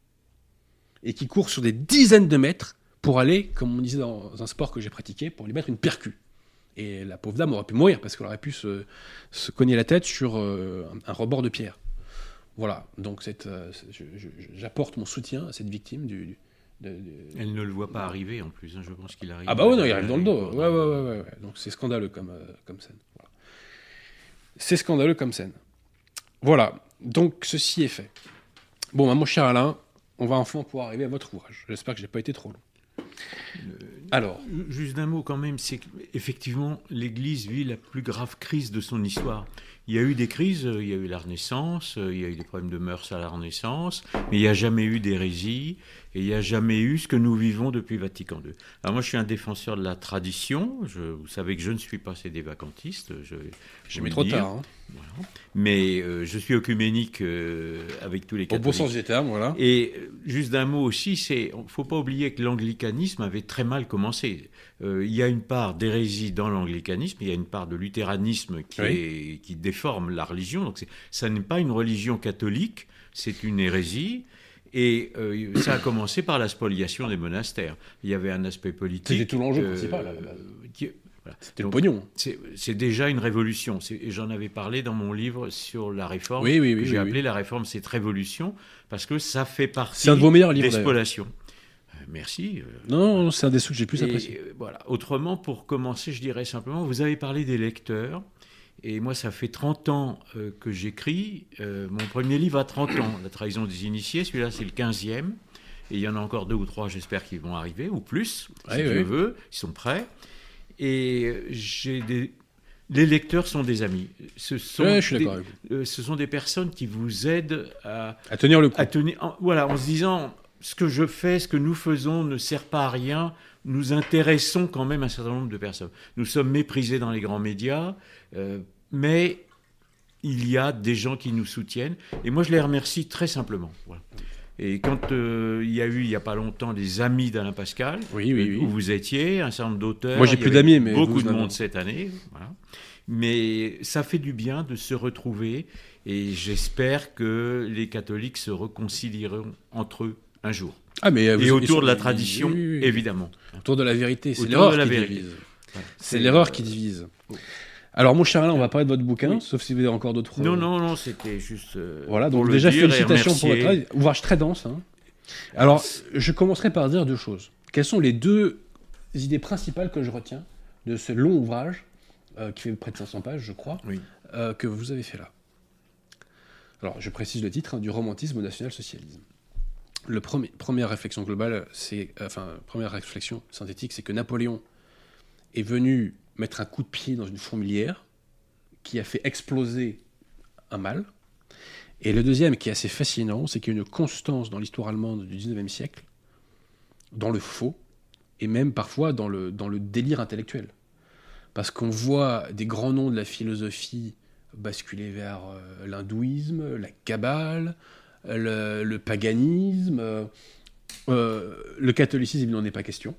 et qui court sur des dizaines de mètres pour aller, comme on disait dans un sport que j'ai pratiqué, pour lui mettre une percue. Et la pauvre dame aurait pu mourir parce qu'elle aurait pu se cogner la tête sur un rebord de pierre. Voilà, donc j'apporte mon soutien à cette victime Elle ne le voit pas arriver en plus, hein. Je pense qu'il arrive. Ah bah ouais, non, il arrive dans le dos. Ouais. Donc c'est scandaleux comme scène. Voilà. C'est scandaleux comme scène. Voilà, donc ceci est fait. Bon, mon cher Alain, on va enfin pouvoir arriver à votre ouvrage. J'espère que je n'ai pas été trop long. Alors, juste d'un mot quand même, c'est qu'effectivement, l'Église vit la plus grave crise de son histoire. Il y a eu des crises, il y a eu la Renaissance, il y a eu des problèmes de mœurs à la Renaissance, mais il n'y a jamais eu d'hérésie, et il n'y a jamais eu ce que nous vivons depuis Vatican II. Alors moi, je suis un défenseur de la tradition, vous savez que je ne suis pas sédévacantiste. J'ai mis trop tard. Hein. Voilà. Mais je suis œcuménique avec tous les catholiques. Au bon sens du terme, voilà. Et juste d'un mot aussi, il ne faut pas oublier que l'anglicanisme avait très mal commencé. Il y a une part d'hérésie dans l'anglicanisme, il y a une part de luthéranisme qui déforme la religion. Donc ça n'est pas une religion catholique, c'est une hérésie. Et ça a commencé par la spoliation des monastères. Il y avait un aspect politique. C'était tout l'enjeu principal. Voilà. C'était le pognon. C'est déjà une révolution. Et j'en avais parlé dans mon livre sur la réforme. Oui, j'ai appelé la réforme cette révolution parce que ça fait partie c'est un de vos meilleurs livres, des spolations. Merci. Non, c'est un des sous que j'ai plus apprécié. Voilà. Autrement, pour commencer, je dirais simplement, vous avez parlé des lecteurs. Et moi, ça fait 30 ans que j'écris. Mon premier livre a 30 ans, La trahison des initiés. Celui-là, c'est le 15e. Et il y en a encore 2 ou 3, j'espère, qui vont arriver, ou plus, si Dieu veut. Ils sont prêts. Et les lecteurs sont des amis. Ce sont des personnes qui vous aident à tenir le coup. Voilà, en se disant, ce que je fais, ce que nous faisons ne sert pas à rien. Nous intéressons quand même un certain nombre de personnes. Nous sommes méprisés dans les grands médias, mais il y a des gens qui nous soutiennent. Et moi, je les remercie très simplement. Voilà. Et quand il y a eu, il n'y a pas longtemps, des amis d'Alain Pascal, où vous étiez, un certain nombre d'auteurs. Moi, j'ai plus d'amis, mais beaucoup de monde cette année. Voilà. Mais ça fait du bien de se retrouver, et j'espère que les catholiques se réconcilieront entre eux un jour. Et autour de la tradition, évidemment. Autour de la vérité, c'est l'erreur qui divise. Voilà. C'est l'erreur qui divise. Alors, mon cher Alain, on va parler de votre bouquin, sauf si vous avez encore d'autres... Non, c'était juste... voilà, donc déjà, félicitations pour votre travail. Ouvrage très dense. Hein. Alors, je commencerai par dire 2 choses. Quelles sont les 2 idées principales que je retiens de ce long ouvrage, qui fait près de 500 pages, je crois, que vous avez fait là? Alors, je précise le titre, du romantisme au national-socialisme. Première réflexion globale, première réflexion synthétique, c'est que Napoléon est venu mettre un coup de pied dans une fourmilière qui a fait exploser un mal. Et le deuxième, qui est assez fascinant, c'est qu'il y a une constance dans l'histoire allemande du 19e siècle, dans le faux, et même parfois dans le délire intellectuel. Parce qu'on voit des grands noms de la philosophie basculer vers l'hindouisme, la kabbale, le paganisme, le catholicisme, il n'en est pas question.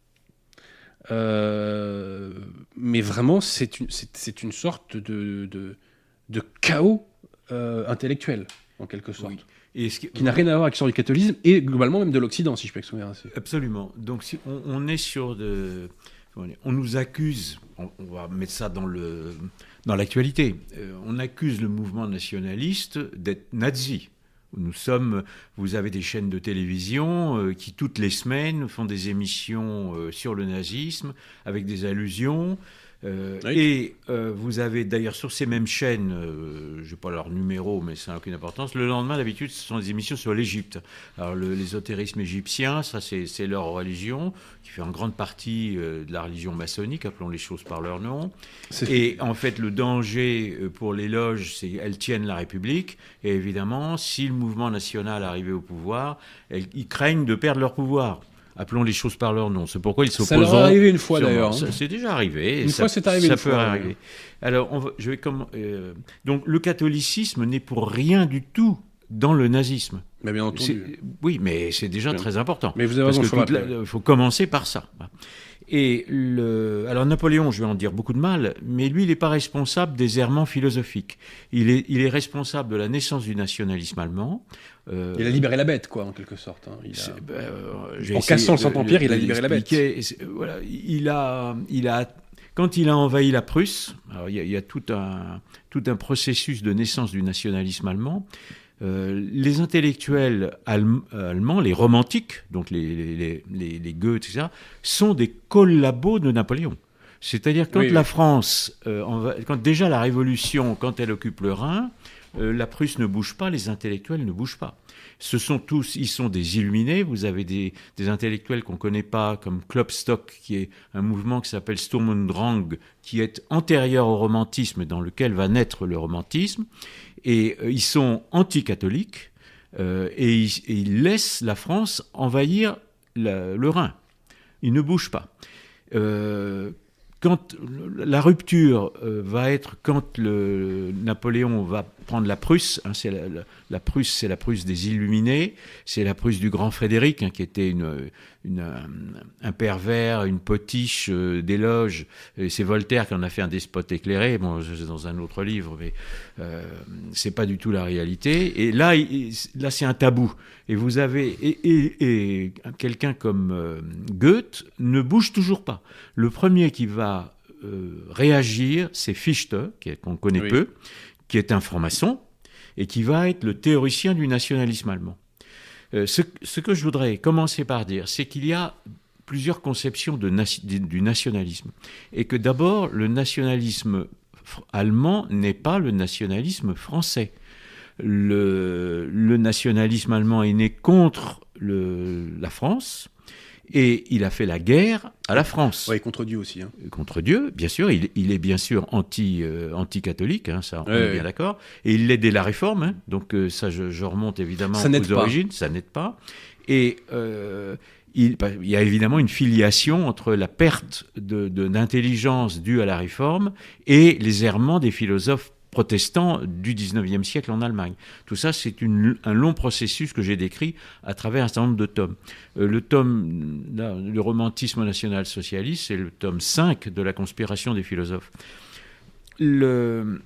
Mais vraiment, c'est une sorte de chaos intellectuel, en quelque sorte. Oui. Et qui n'a rien à voir avec l'histoire du catholicisme et globalement même de l'Occident, si je peux exprimer ainsi. Absolument. Donc si on est sur on nous accuse, on va mettre ça dans l'actualité, on accuse le mouvement nationaliste d'être nazi. Vous avez des chaînes de télévision qui, toutes les semaines, font des émissions sur le nazisme, avec des allusions. Et vous avez d'ailleurs sur ces mêmes chaînes, je n'ai pas leur numéro, mais ça n'a aucune importance. Le lendemain, d'habitude, ce sont des émissions sur l'Égypte. Alors l'ésotérisme égyptien, ça c'est leur religion, qui fait en grande partie de la religion maçonnique, appelons les choses par leur nom. Et en fait, le danger pour les loges, c'est qu'elles tiennent la République. Et évidemment, si le mouvement national arrivait au pouvoir, ils craignent de perdre leur pouvoir. Appelons les choses par leur nom. C'est pourquoi ils s'opposent. Ça leur est arrivé une fois d'ailleurs. C'est déjà arrivé. Une fois, c'est arrivé. Ça peut arriver. Alors, donc, le catholicisme n'est pour rien du tout dans le nazisme. Mais bien entendu. Oui, mais c'est déjà très important. Mais vous avez raison. Il faut commencer par ça. Et alors Napoléon, je vais en dire beaucoup de mal, mais lui, il n'est pas responsable des errements philosophiques. Il est responsable de la naissance du nationalisme allemand. Il a libéré la bête, quoi, en quelque sorte. En cassant le Saint-Empire, il a libéré la bête. Voilà, quand il a envahi la Prusse, alors il y a tout un processus de naissance du nationalisme allemand. Les intellectuels allemands, les romantiques, donc les Goethe, etc., sont des collabos de Napoléon. C'est-à-dire quand la France, quand déjà la Révolution, quand elle occupe le Rhin, la Prusse ne bouge pas, les intellectuels ne bougent pas. Ils sont des illuminés. Vous avez des intellectuels qu'on ne connaît pas, comme Klopstock, qui est un mouvement qui s'appelle Sturm und Drang, qui est antérieur au romantisme, dans lequel va naître le romantisme. Et ils sont anti-catholiques, et ils laissent la France envahir le Rhin. Ils ne bougent pas. Quand la rupture va être quand Napoléon va prendre la Prusse, c'est la Prusse, c'est la Prusse des Illuminés, c'est la Prusse du grand Frédéric, qui était un pervers, une potiche des loges. Et c'est Voltaire qui en a fait un despote éclairé. Bon, c'est dans un autre livre, mais c'est pas du tout la réalité. Et là c'est un tabou. Et vous avez et quelqu'un comme Goethe ne bouge toujours pas. Le premier qui va réagir, c'est Fichte, qu'on connaît peu, qui est un franc-maçon et qui va être le théoricien du nationalisme allemand. Ce que je voudrais commencer par dire, c'est qu'il y a plusieurs conceptions du nationalisme. Et que d'abord, le nationalisme allemand n'est pas le nationalisme français. Le nationalisme allemand est né contre la France, et il a fait la guerre à la France. Oui, contre Dieu aussi. Contre Dieu, bien sûr. Il est bien sûr anti-catholique, ça, on est bien d'accord. Et il l'aide dès la Réforme, donc ça, je remonte évidemment aux origines. Ça n'aide pas. Et il y a évidemment une filiation entre la perte d'intelligence due à la Réforme et les errements des philosophes protestants du XIXe siècle en Allemagne. Tout ça, c'est un long processus que j'ai décrit à travers un certain nombre de tomes. Le romantisme national-socialiste, c'est le tome 5 de la conspiration des philosophes. Le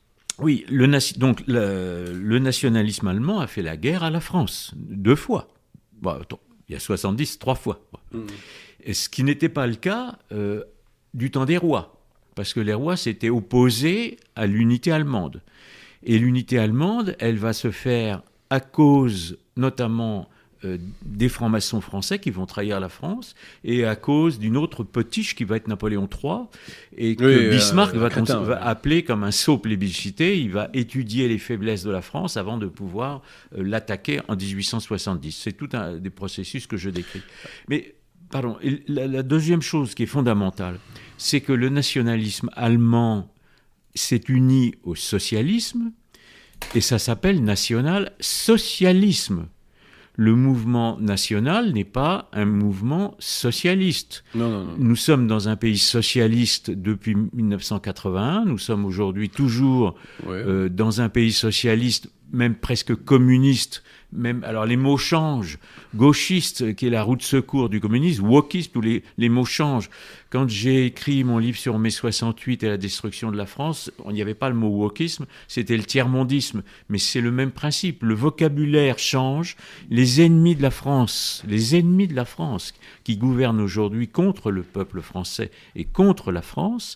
nationalisme allemand a fait la guerre à la France, 2 fois. Bon, il y a 70, 3 fois. Et ce qui n'était pas le cas du temps des rois. Parce que les rois s'étaient opposés à l'unité allemande. Et l'unité allemande, elle va se faire à cause notamment des francs-maçons français qui vont trahir la France, et à cause d'une autre potiche qui va être Napoléon III, et que Bismarck va appeler comme un sot plébiscité. Il va étudier les faiblesses de la France avant de pouvoir l'attaquer en 1870. C'est tout un des processus que je décris. Mais pardon, la deuxième chose qui est fondamentale, c'est que le nationalisme allemand s'est uni au socialisme, et ça s'appelle national-socialisme. Le mouvement national n'est pas un mouvement socialiste. Non. Nous sommes dans un pays socialiste depuis 1981. Nous sommes aujourd'hui toujours dans un pays socialiste, même presque communiste. Alors les mots changent. Gauchiste, qui est la roue de secours du communisme, wokiste, tous les mots changent. Quand j'ai écrit mon livre sur mai 68 et la destruction de la France, il n'y avait pas le mot wokisme, c'était le tiers-mondisme. Mais c'est le même principe. Le vocabulaire change. Les ennemis de la France qui gouvernent aujourd'hui contre le peuple français et contre la France,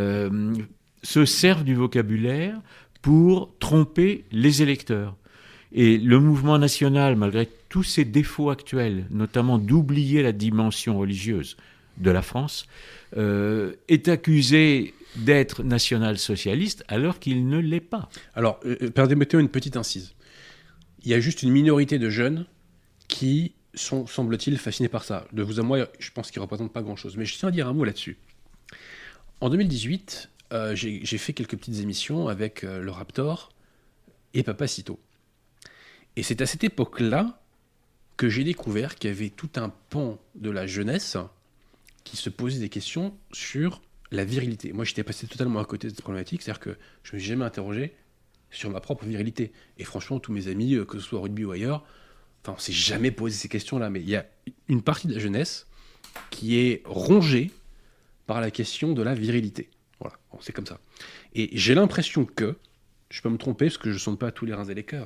se servent du vocabulaire pour tromper les électeurs. Et le mouvement national, malgré tous ses défauts actuels, notamment d'oublier la dimension religieuse de la France, est accusé d'être national-socialiste alors qu'il ne l'est pas. Alors, permettez-moi une petite incise. Il y a juste une minorité de jeunes qui sont, semble-t-il, fascinés par ça. De vous à moi, je pense qu'ils ne représentent pas grand-chose. Mais je tiens à dire un mot là-dessus. En 2018, j'ai fait quelques petites émissions avec le Raptor et Papacito. Et c'est à cette époque-là que j'ai découvert qu'il y avait tout un pan de la jeunesse qui se posait des questions sur la virilité. Moi, j'étais passé totalement à côté de cette problématique, c'est-à-dire que je ne me suis jamais interrogé sur ma propre virilité. Et franchement, tous mes amis, que ce soit au rugby ou ailleurs, on ne s'est jamais posé ces questions-là. Mais il y a une partie de la jeunesse qui est rongée par la question de la virilité. Voilà, bon, c'est comme ça. Et j'ai l'impression que, je peux me tromper parce que je ne sonde pas tous les reins et les cœurs,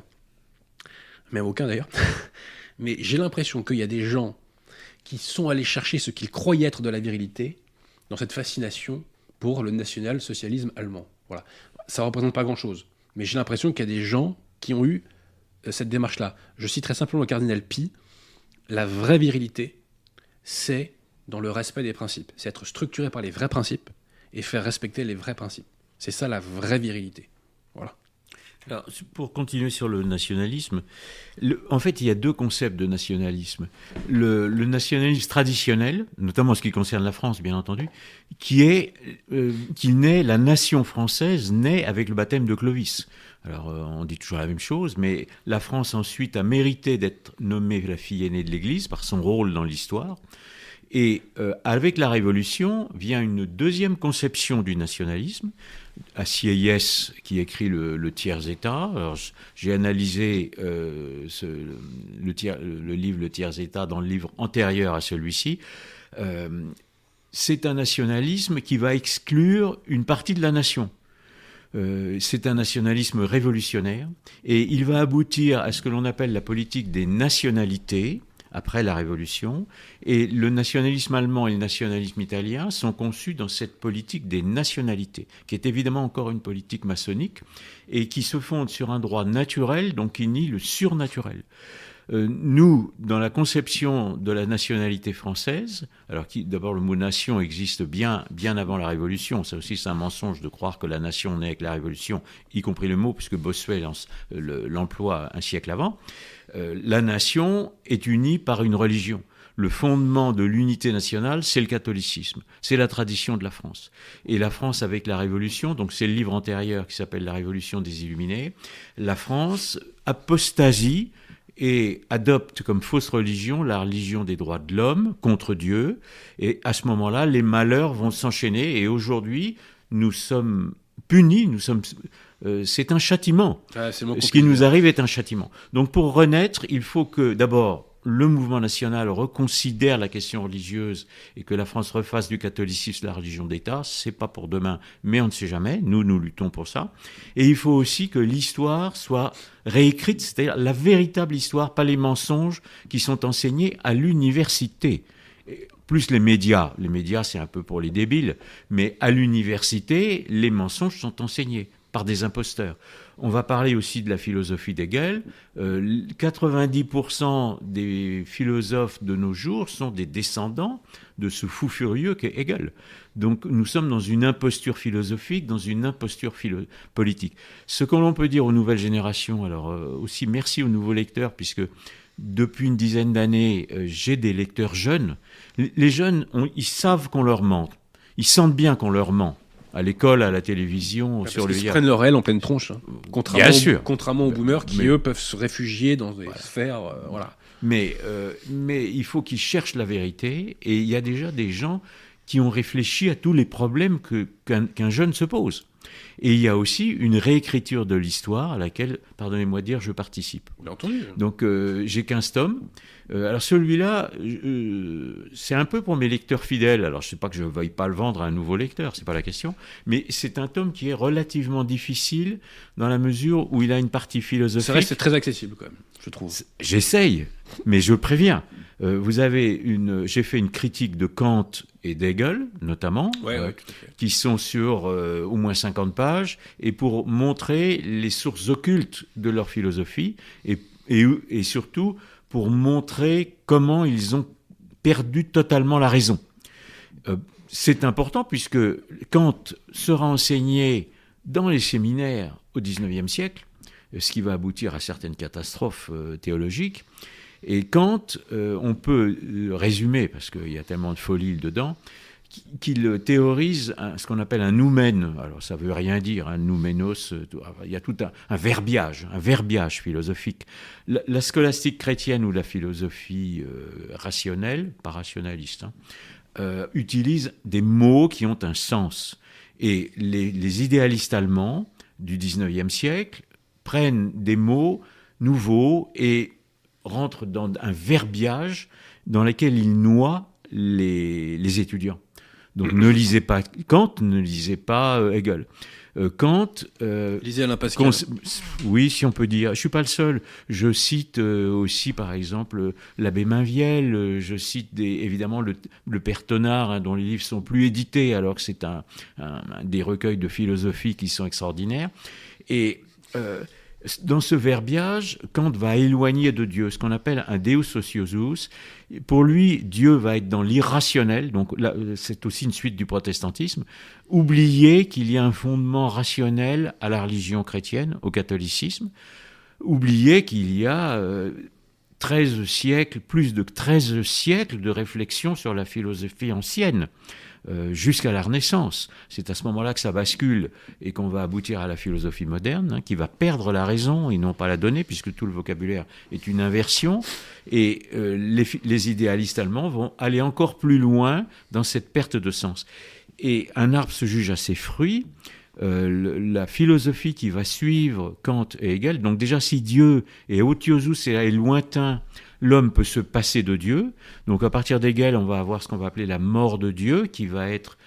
même aucun d'ailleurs, mais j'ai l'impression qu'il y a des gens qui sont allés chercher ce qu'ils croyaient être de la virilité dans cette fascination pour le national-socialisme allemand. Voilà. Ça ne représente pas grand-chose, mais j'ai l'impression qu'il y a des gens qui ont eu cette démarche-là. Je citerai simplement le cardinal Pi. La vraie virilité, c'est dans le respect des principes. C'est être structuré par les vrais principes et faire respecter les vrais principes. C'est ça la vraie virilité. Voilà. Alors, pour continuer sur le nationalisme, en fait, il y a deux concepts de nationalisme. Le nationalisme traditionnel, notamment en ce qui concerne la France, bien entendu, qui naît, la nation française naît avec le baptême de Clovis. Alors, on dit toujours la même chose, mais la France ensuite a mérité d'être nommée la fille aînée de l'Église par son rôle dans l'histoire. Et avec la Révolution vient une deuxième conception du nationalisme, à Sieyès qui écrit le Tiers-État. Alors, j'ai analysé le livre Le Tiers-État dans le livre antérieur à celui-ci. C'est un nationalisme qui va exclure une partie de la nation. C'est un nationalisme révolutionnaire et il va aboutir à ce que l'on appelle la politique des nationalités après la Révolution, et le nationalisme allemand et le nationalisme italien sont conçus dans cette politique des nationalités, qui est évidemment encore une politique maçonnique, et qui se fonde sur un droit naturel, donc qui nie le surnaturel. Nous, dans la conception de la nationalité française, alors d'abord le mot nation existe bien avant la Révolution, ça aussi c'est un mensonge de croire que la nation naît avec la Révolution, y compris le mot, puisque Bossuet l'emploie un siècle avant. La nation est unie par une religion. Le fondement de l'unité nationale, c'est le catholicisme. C'est la tradition de la France. Et la France, avec la Révolution, donc c'est le livre antérieur qui s'appelle La Révolution des Illuminés, la France apostasie et adopte comme fausse religion la religion des droits de l'homme contre Dieu. Et à ce moment-là, les malheurs vont s'enchaîner. Et aujourd'hui, nous sommes punis, c'est un châtiment. Ce qui nous arrive est un châtiment. Donc pour renaître, il faut que d'abord le mouvement national reconsidère la question religieuse et que la France refasse du catholicisme la religion d'État. C'est pas pour demain, mais on ne sait jamais. Nous luttons pour ça. Et il faut aussi que l'histoire soit réécrite, c'est-à-dire la véritable histoire, pas les mensonges qui sont enseignés à l'université. Plus les médias c'est un peu pour les débiles, mais à l'université, les mensonges sont enseignés par des imposteurs. On va parler aussi de la philosophie d'Hegel. 90% des philosophes de nos jours sont des descendants de ce fou furieux qu'est Hegel. Donc nous sommes dans une imposture philosophique, dans une imposture politique. Ce que l'on peut dire aux nouvelles générations, alors aussi merci aux nouveaux lecteurs, puisque depuis une dizaine d'années, j'ai des lecteurs jeunes. Les jeunes, ils savent qu'on leur ment. Ils sentent bien qu'on leur ment. À l'école, à la télévision, sur le... Ils se prennent leur aile en pleine tronche. Hein. Contrairement aux boomers qui, eux, peuvent se réfugier dans des sphères... voilà. Mais il faut qu'ils cherchent la vérité. Et il y a déjà des gens qui ont réfléchi à tous les problèmes qu'un jeune se pose. Et il y a aussi une réécriture de l'histoire à laquelle, pardonnez-moi de dire, je participe. Bien entendu. Donc j'ai 15 tomes. Alors celui-là, c'est un peu pour mes lecteurs fidèles. Alors je ne sais pas que je ne veuille pas le vendre à un nouveau lecteur, c'est pas la question. Mais c'est un tome qui est relativement difficile dans la mesure où il a une partie philosophique. Ça reste très accessible quand même, je trouve. J'essaye, mais je préviens. J'ai fait une critique de Kant et d'Hegel, notamment, Tout à fait. qui sont sur au moins 50 pages, et pour montrer les sources occultes de leur philosophie, et surtout pour montrer comment ils ont perdu totalement la raison. C'est important puisque Kant sera enseigné dans les séminaires au XIXe siècle, ce qui va aboutir à certaines catastrophes théologiques. Et Kant, on peut résumer, parce qu'il y a tellement de folie dedans, qu'il théorise ce qu'on appelle un noumen. Alors ça veut rien dire, un noumenos, il y a tout un verbiage philosophique. La scolastique chrétienne ou la philosophie rationnelle, pas rationaliste, utilise des mots qui ont un sens. Et les idéalistes allemands du XIXe siècle prennent des mots nouveaux et rentrent dans un verbiage dans lequel ils noient les étudiants. Donc ne lisez pas Kant, ne lisez pas Hegel. Kant... lisez Alain Pascal. Oui, si on peut dire. Je ne suis pas le seul. Je cite aussi, par exemple, l'abbé Mainviel. Je cite évidemment le père Tonard, dont les livres sont plus édités, alors que c'est des recueils de philosophie qui sont extraordinaires. Et dans ce verbiage, Kant va éloigner de Dieu ce qu'on appelle un Deus ociosus. Pour lui, Dieu va être dans l'irrationnel, donc là, c'est aussi une suite du protestantisme. Oublier qu'il y a un fondement rationnel à la religion chrétienne, au catholicisme. Oublier qu'il y a 13 siècles, plus de 13 siècles de réflexion sur la philosophie ancienne. Jusqu'à la Renaissance. C'est à ce moment-là que ça bascule et qu'on va aboutir à la philosophie moderne, qui va perdre la raison et non pas la donner, puisque tout le vocabulaire est une inversion. Et les idéalistes allemands vont aller encore plus loin dans cette perte de sens. Et un arbre se juge à ses fruits. La philosophie qui va suivre Kant et Hegel, donc déjà si Dieu est otiosus et lointain, l'homme peut se passer de Dieu. Donc à partir d'Hegel, on va avoir ce qu'on va appeler la mort de Dieu, qui va être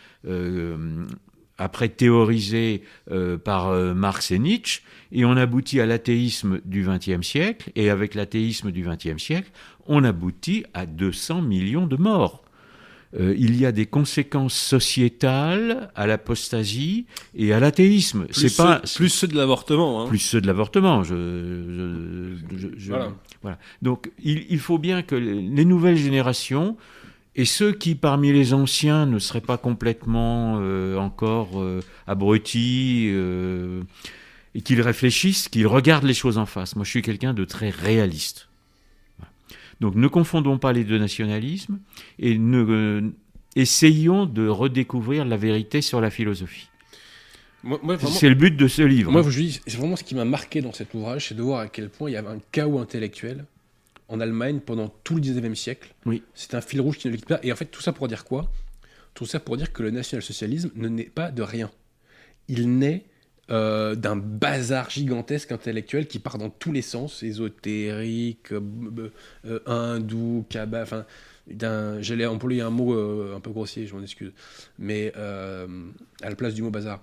après théorisé par Marx et Nietzsche, et on aboutit à l'athéisme du XXe siècle, et avec l'athéisme du XXe siècle, on aboutit à 200 millions de morts. Il y a des conséquences sociétales à l'apostasie et à l'athéisme. Plus ceux de l'avortement. Plus ceux de l'avortement. Voilà. Donc, il faut bien que les nouvelles générations, et ceux qui, parmi les anciens, ne seraient pas complètement encore abrutis, et qu'ils réfléchissent, qu'ils regardent les choses en face. Moi, je suis quelqu'un de très réaliste. Donc ne confondons pas les deux nationalismes et essayons de redécouvrir la vérité sur la philosophie. Moi, vraiment, c'est le but de ce livre. Moi, je dis, c'est vraiment ce qui m'a marqué dans cet ouvrage, c'est de voir à quel point il y avait un chaos intellectuel en Allemagne pendant tout le 19e siècle. Oui. C'est un fil rouge qui ne le quitte pas. Et en fait, tout ça pour dire quoi ? Tout ça pour dire que le national-socialisme ne naît pas de rien. Il naît d'un bazar gigantesque intellectuel qui part dans tous les sens, ésotérique, hindou, kabbale, enfin, j'allais employer un mot un peu grossier, je m'en excuse, mais à la place du mot bazar.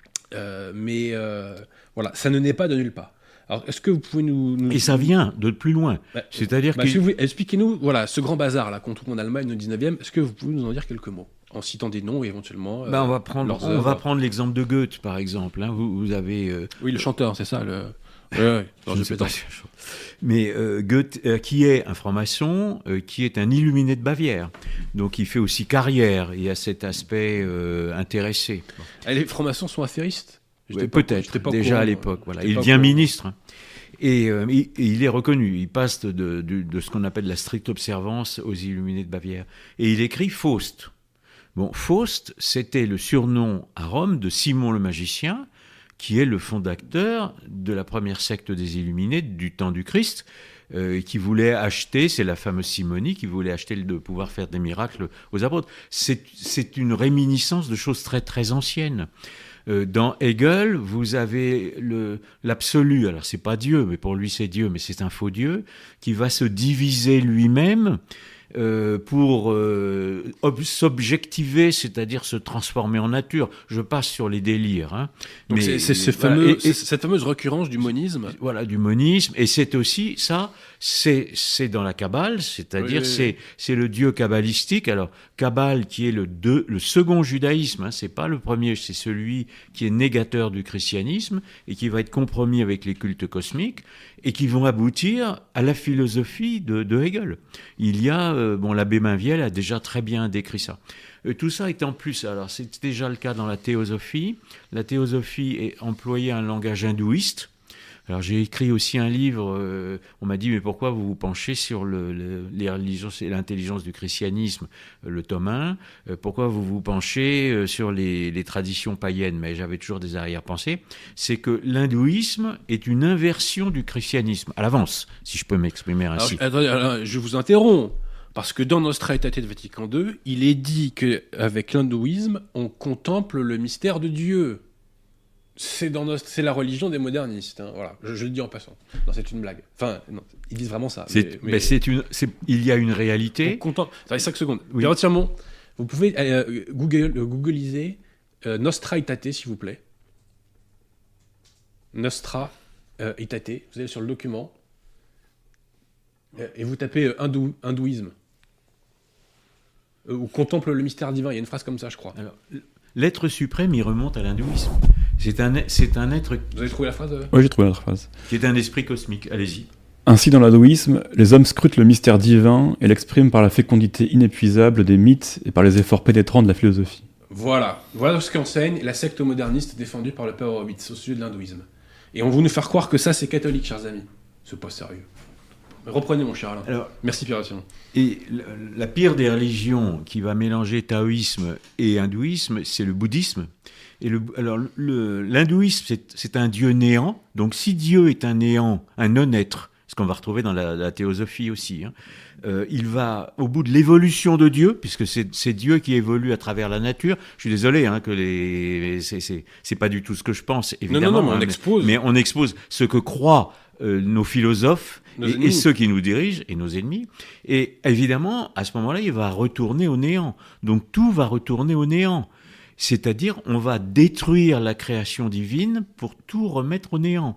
Voilà, ça ne naît pas de nulle part. Alors, est-ce que vous pouvez nous... Et ça vient de plus loin. C'est-à-dire que... Si vous voulez, expliquez-nous, voilà, ce grand bazar là qu'on trouve en Allemagne au 19e, est-ce que vous pouvez nous en dire quelques mots ? En citant des noms, éventuellement. On va prendre l'exemple de Goethe, par exemple. Hein. Vous avez... oui, le chanteur, c'est ça. Mais Goethe, qui est un franc-maçon, qui est un illuminé de Bavière. Donc il fait aussi carrière. Il y a cet aspect intéressé. Les francs-maçons sont affairistes ? Peut-être, déjà à l'époque. Voilà. Il devient ministre. Et il est reconnu. Il passe de ce qu'on appelle la stricte observance aux illuminés de Bavière. Et il écrit Faust. Bon, Faust, c'était le surnom à Rome de Simon le magicien, qui est le fondateur de la première secte des Illuminés du temps du Christ, qui voulait acheter, c'est la fameuse Simonie, qui voulait acheter de pouvoir faire des miracles aux apôtres. C'est une réminiscence de choses très très anciennes. Dans Hegel, vous avez l'absolu, alors c'est pas Dieu, mais pour lui c'est Dieu, mais c'est un faux Dieu, qui va se diviser lui-même pour s'objectiver, c'est-à-dire se transformer en nature. Je passe sur les délires. Hein. Donc mais c'est cette fameuse récurrence du monisme. Voilà, du monisme. Et c'est aussi ça, c'est dans la Kabbale, c'est-à-dire c'est le Dieu kabbalistique. Alors Kabbale qui est le second judaïsme, hein, c'est pas le premier, c'est celui qui est négateur du christianisme et qui va être compromis avec les cultes cosmiques et qui vont aboutir à la philosophie de Hegel. Il y a, l'abbé Mainviel a déjà très bien décrit ça. Tout ça est en plus, alors c'est déjà le cas dans la théosophie. La théosophie est employée un langage hindouiste. Alors j'ai écrit aussi un livre, on m'a dit mais pourquoi vous vous penchez sur les religions et l'intelligence du christianisme, le tome 1, pourquoi vous vous penchez sur les traditions païennes, mais j'avais toujours des arrière-pensées, c'est que l'hindouisme est une inversion du christianisme, à l'avance, si je peux m'exprimer ainsi. Alors, je vous interromps, parce que dans Nostra Aetate de Vatican II, il est dit qu'avec l'hindouisme, on contemple le mystère de Dieu. C'est la religion des modernistes. Hein. Voilà, je le dis en passant. Non, c'est une blague. Enfin, non, ils disent vraiment ça. Il y a une réalité. Ça 5 secondes. Oui. Entièrement. Vous pouvez googliser Nostra Aetate, s'il vous plaît. Nostra Aetate. Vous allez sur le document et vous tapez hindouisme. Ou contemple le mystère divin. Il y a une phrase comme ça, je crois. Alors, l'être suprême, il remonte à l'hindouisme. C'est un être... Vous avez trouvé la phrase Oui, j'ai trouvé notre phrase. Qui est un esprit cosmique. Allez-y. Ainsi, dans l'hindouisme, les hommes scrutent le mystère divin et l'expriment par la fécondité inépuisable des mythes et par les efforts pénétrants de la philosophie. Voilà ce qu'enseigne la secte moderniste défendue par le père Horowitz au sujet de l'hindouisme. Et on veut nous faire croire que ça, c'est catholique, chers amis. C'est pas sérieux. Reprenez, mon cher Alain. Alors, merci, Pierre. Et la pire des religions qui va mélanger taoïsme et hindouisme, c'est le bouddhisme. Et l'hindouisme, c'est un Dieu néant. Donc, si Dieu est un néant, un non-être, ce qu'on va retrouver dans la théosophie aussi, hein, il va au bout de l'évolution de Dieu, puisque c'est Dieu qui évolue à travers la nature. Je suis désolé que c'est pas du tout ce que je pense, évidemment. Non, mais on expose ce que croient nos philosophes et ceux qui nous dirigent et nos ennemis. Et évidemment, à ce moment-là, il va retourner au néant. Donc tout va retourner au néant. C'est-à-dire, on va détruire la création divine pour tout remettre au néant.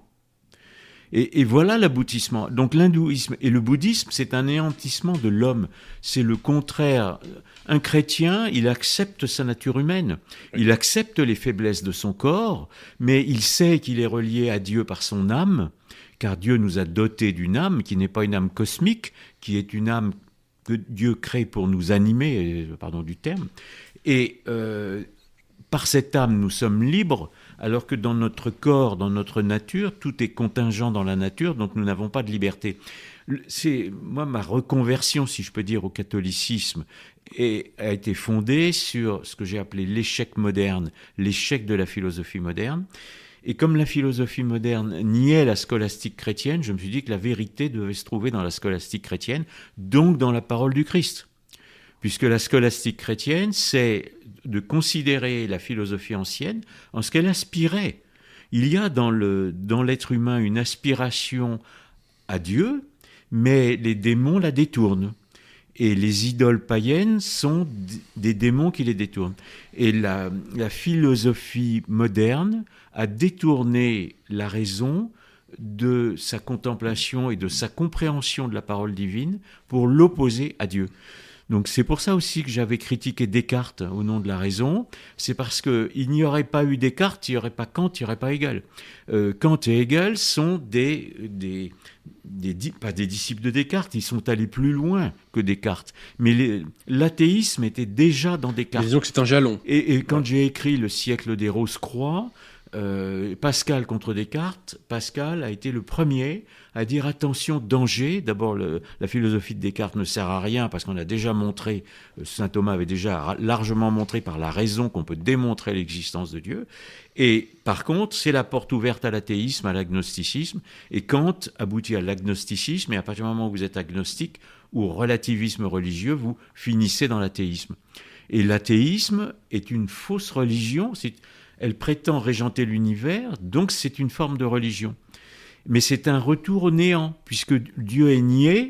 Et voilà l'aboutissement. Donc l'hindouisme et le bouddhisme, c'est un néantissement de l'homme. C'est le contraire. Un chrétien, il accepte sa nature humaine. Il accepte les faiblesses de son corps, mais il sait qu'il est relié à Dieu par son âme, car Dieu nous a dotés d'une âme qui n'est pas une âme cosmique, qui est une âme que Dieu crée pour nous animer, pardon du terme. Et par cette âme, nous sommes libres, alors que dans notre corps, dans notre nature, tout est contingent dans la nature, donc nous n'avons pas de liberté. C'est moi ma reconversion, si je peux dire, au catholicisme a été fondée sur ce que j'ai appelé l'échec moderne, l'échec de la philosophie moderne. Et comme la philosophie moderne niait la scolastique chrétienne, je me suis dit que la vérité devait se trouver dans la scolastique chrétienne, donc dans la parole du Christ. Puisque la scolastique chrétienne, c'est de considérer la philosophie ancienne en ce qu'elle aspirait. Il y a dans l'être humain une aspiration à Dieu, mais les démons la détournent. Et les idoles païennes sont des démons qui les détournent. Et la philosophie moderne a détourné la raison de sa contemplation et de sa compréhension de la parole divine pour l'opposer à Dieu. Donc c'est pour ça aussi que j'avais critiqué Descartes au nom de la raison. C'est parce qu'il n'y aurait pas eu Descartes, il n'y aurait pas Kant, il n'y aurait pas Hegel. Kant et Hegel sont pas des disciples de Descartes, ils sont allés plus loin que Descartes. Mais l'athéisme était déjà dans Descartes. Disons que c'est un jalon. Et quand j'ai écrit Le siècle des Rose-Croix, Pascal contre Descartes, Pascal a été le premier à dire attention, danger. D'abord, la philosophie de Descartes ne sert à rien parce qu'on a déjà montré, saint Thomas avait déjà largement montré par la raison qu'on peut démontrer l'existence de Dieu. Et par contre, c'est la porte ouverte à l'athéisme, à l'agnosticisme. Et Kant aboutit à l'agnosticisme. Et à partir du moment où vous êtes agnostique ou relativisme religieux, vous finissez dans l'athéisme. Et l'athéisme est une fausse religion. Elle prétend régenter l'univers, donc c'est une forme de religion. Mais c'est un retour au néant, puisque Dieu est nié,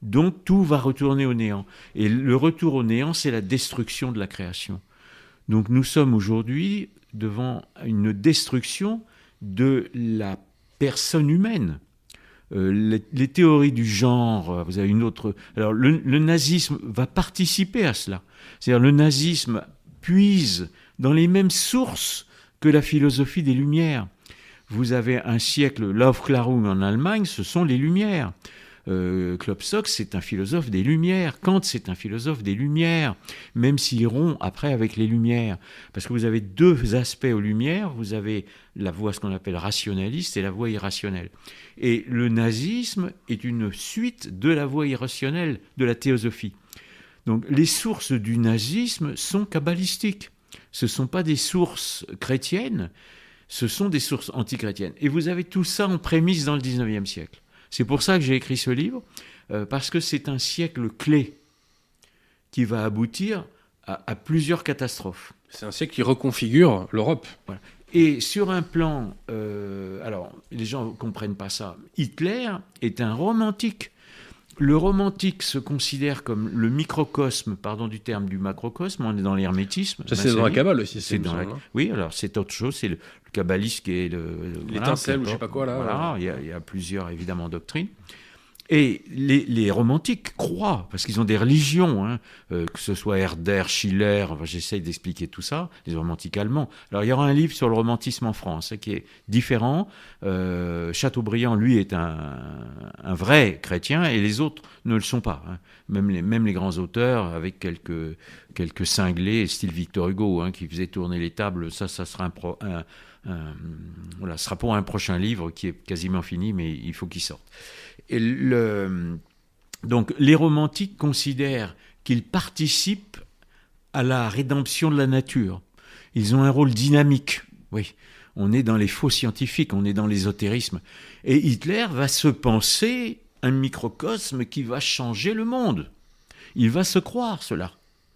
Donc tout va retourner au néant. Et le retour au néant, c'est la destruction de la création. Donc nous sommes aujourd'hui devant une destruction de la personne humaine. Les théories du genre, vous avez une autre... Alors le nazisme va participer à cela. C'est-à-dire le nazisme puise dans les mêmes sources que la philosophie des Lumières. Vous avez un siècle, l'Aufklärung en Allemagne, ce sont les Lumières. Klopstock, c'est un philosophe des Lumières. Kant, c'est un philosophe des Lumières, même s'ils rompt après avec les Lumières. Parce que vous avez deux aspects aux Lumières. Vous avez la voie, ce qu'on appelle rationaliste, et la voie irrationnelle. Et le nazisme est une suite de la voie irrationnelle de la théosophie. Donc les sources du nazisme sont kabbalistiques. Ce ne sont pas des sources chrétiennes, ce sont des sources antichrétiennes. Et vous avez tout ça en prémisse dans le 19e siècle. C'est pour ça que j'ai écrit ce livre, parce que c'est un siècle clé qui va aboutir à plusieurs catastrophes. C'est un siècle qui reconfigure l'Europe. Voilà. Et sur un plan... alors, les gens ne comprennent pas ça. Hitler est un romantique. Le romantique se considère comme le microcosme, pardon du terme, du macrocosme. On est dans l'hermétisme. Ça, c'est dans la Kabbale aussi. C'est dans Oui, alors c'est autre chose. C'est le kabbaliste qui est l'étincelle ou je sais pas quoi là. Voilà, il y a plusieurs évidemment doctrines. Et les romantiques croient, parce qu'ils ont des religions, hein, que ce soit Herder, Schiller, enfin, j'essaye d'expliquer tout ça, les romantiques allemands. Alors il y aura un livre sur le romantisme en France, qui est différent. Chateaubriand, lui, est un vrai chrétien, et les autres ne le sont pas. Hein. Même les grands auteurs, avec quelques cinglés, style Victor Hugo, hein, qui faisaient tourner les tables, ça sera voilà, ce sera pour un prochain livre qui est quasiment fini, mais il faut qu'il sorte. Et donc les romantiques considèrent qu'ils participent à la rédemption de la nature. Ils ont un rôle dynamique. Oui, on est dans les faux scientifiques, on est dans l'ésotérisme. Et Hitler va se penser un microcosme qui va changer le monde. Il va se croire cela.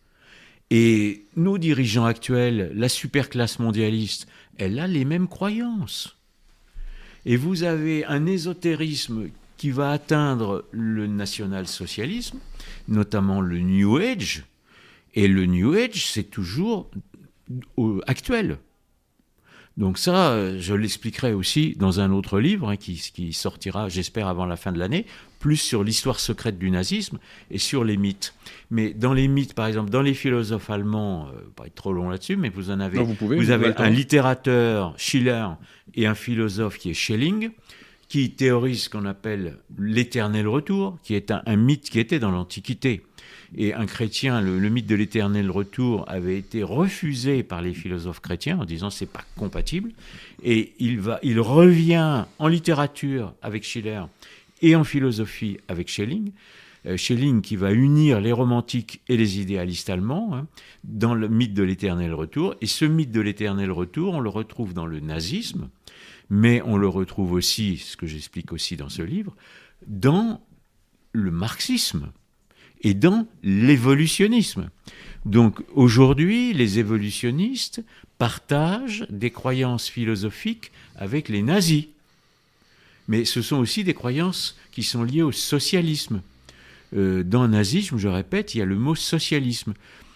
Et nos dirigeants actuels, la superclasse mondialiste, elle a les mêmes croyances. Et vous avez un ésotérisme qui va atteindre le national-socialisme, notamment le New Age. Et le New Age, c'est toujours actuel. Donc ça, je l'expliquerai aussi dans un autre livre, hein, qui sortira, j'espère, avant la fin de l'année, plus sur l'histoire secrète du nazisme et sur les mythes. Mais dans les mythes, par exemple, dans les philosophes allemands, pas être trop long là-dessus, mais vous en avez, non, vous avez un littérateur, Schiller, et un philosophe qui est Schelling, qui théorise ce qu'on appelle l'éternel retour, qui est un mythe qui était dans l'Antiquité. Et un chrétien, le mythe de l'éternel retour avait été refusé par les philosophes chrétiens en disant c'est pas compatible. Et il revient en littérature avec Schiller et en philosophie avec Schelling. Schelling qui va unir les romantiques et les idéalistes allemands, hein, dans le mythe de l'éternel retour. Et ce mythe de l'éternel retour, on le retrouve dans le nazisme, mais on le retrouve aussi, ce que j'explique aussi dans ce livre, dans le marxisme et dans l'évolutionnisme. Donc aujourd'hui, les évolutionnistes partagent des croyances philosophiques avec les nazis. Mais ce sont aussi des croyances qui sont liées au socialisme. Dans le nazisme, je répète, il y a le mot socialisme.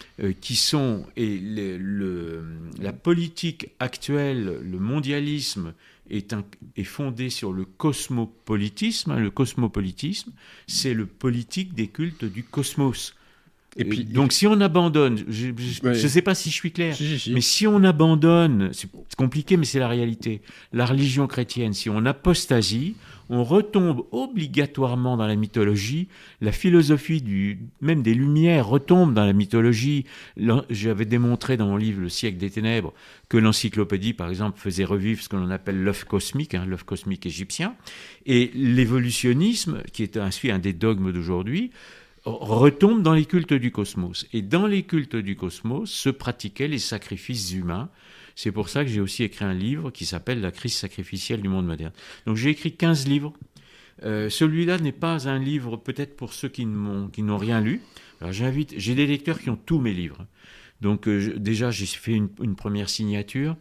La politique actuelle, le mondialisme, est fondé sur le cosmopolitisme. Le cosmopolitisme, c'est le politique des cultes du cosmos. Et puis, donc si on abandonne, je ne sais pas si je suis clair, mais si on abandonne, c'est compliqué mais c'est la réalité, la religion chrétienne, si on apostasie, on retombe obligatoirement dans la mythologie, la philosophie même des Lumières retombe dans la mythologie. J'avais démontré dans mon livre Le siècle des ténèbres que l'encyclopédie, par exemple, faisait revivre ce que l'on appelle l'œuf cosmique égyptien, et l'évolutionnisme, qui est un des dogmes d'aujourd'hui, retombe dans les cultes du cosmos. Et dans les cultes du cosmos se pratiquaient les sacrifices humains. C'est pour ça que j'ai aussi écrit un livre qui s'appelle « La crise sacrificielle du monde moderne ». Donc j'ai écrit 15 livres. Celui-là n'est pas un livre peut-être pour ceux qui n'ont rien lu. Alors j'ai des lecteurs qui ont tous mes livres. Donc déjà, j'ai fait une première signature.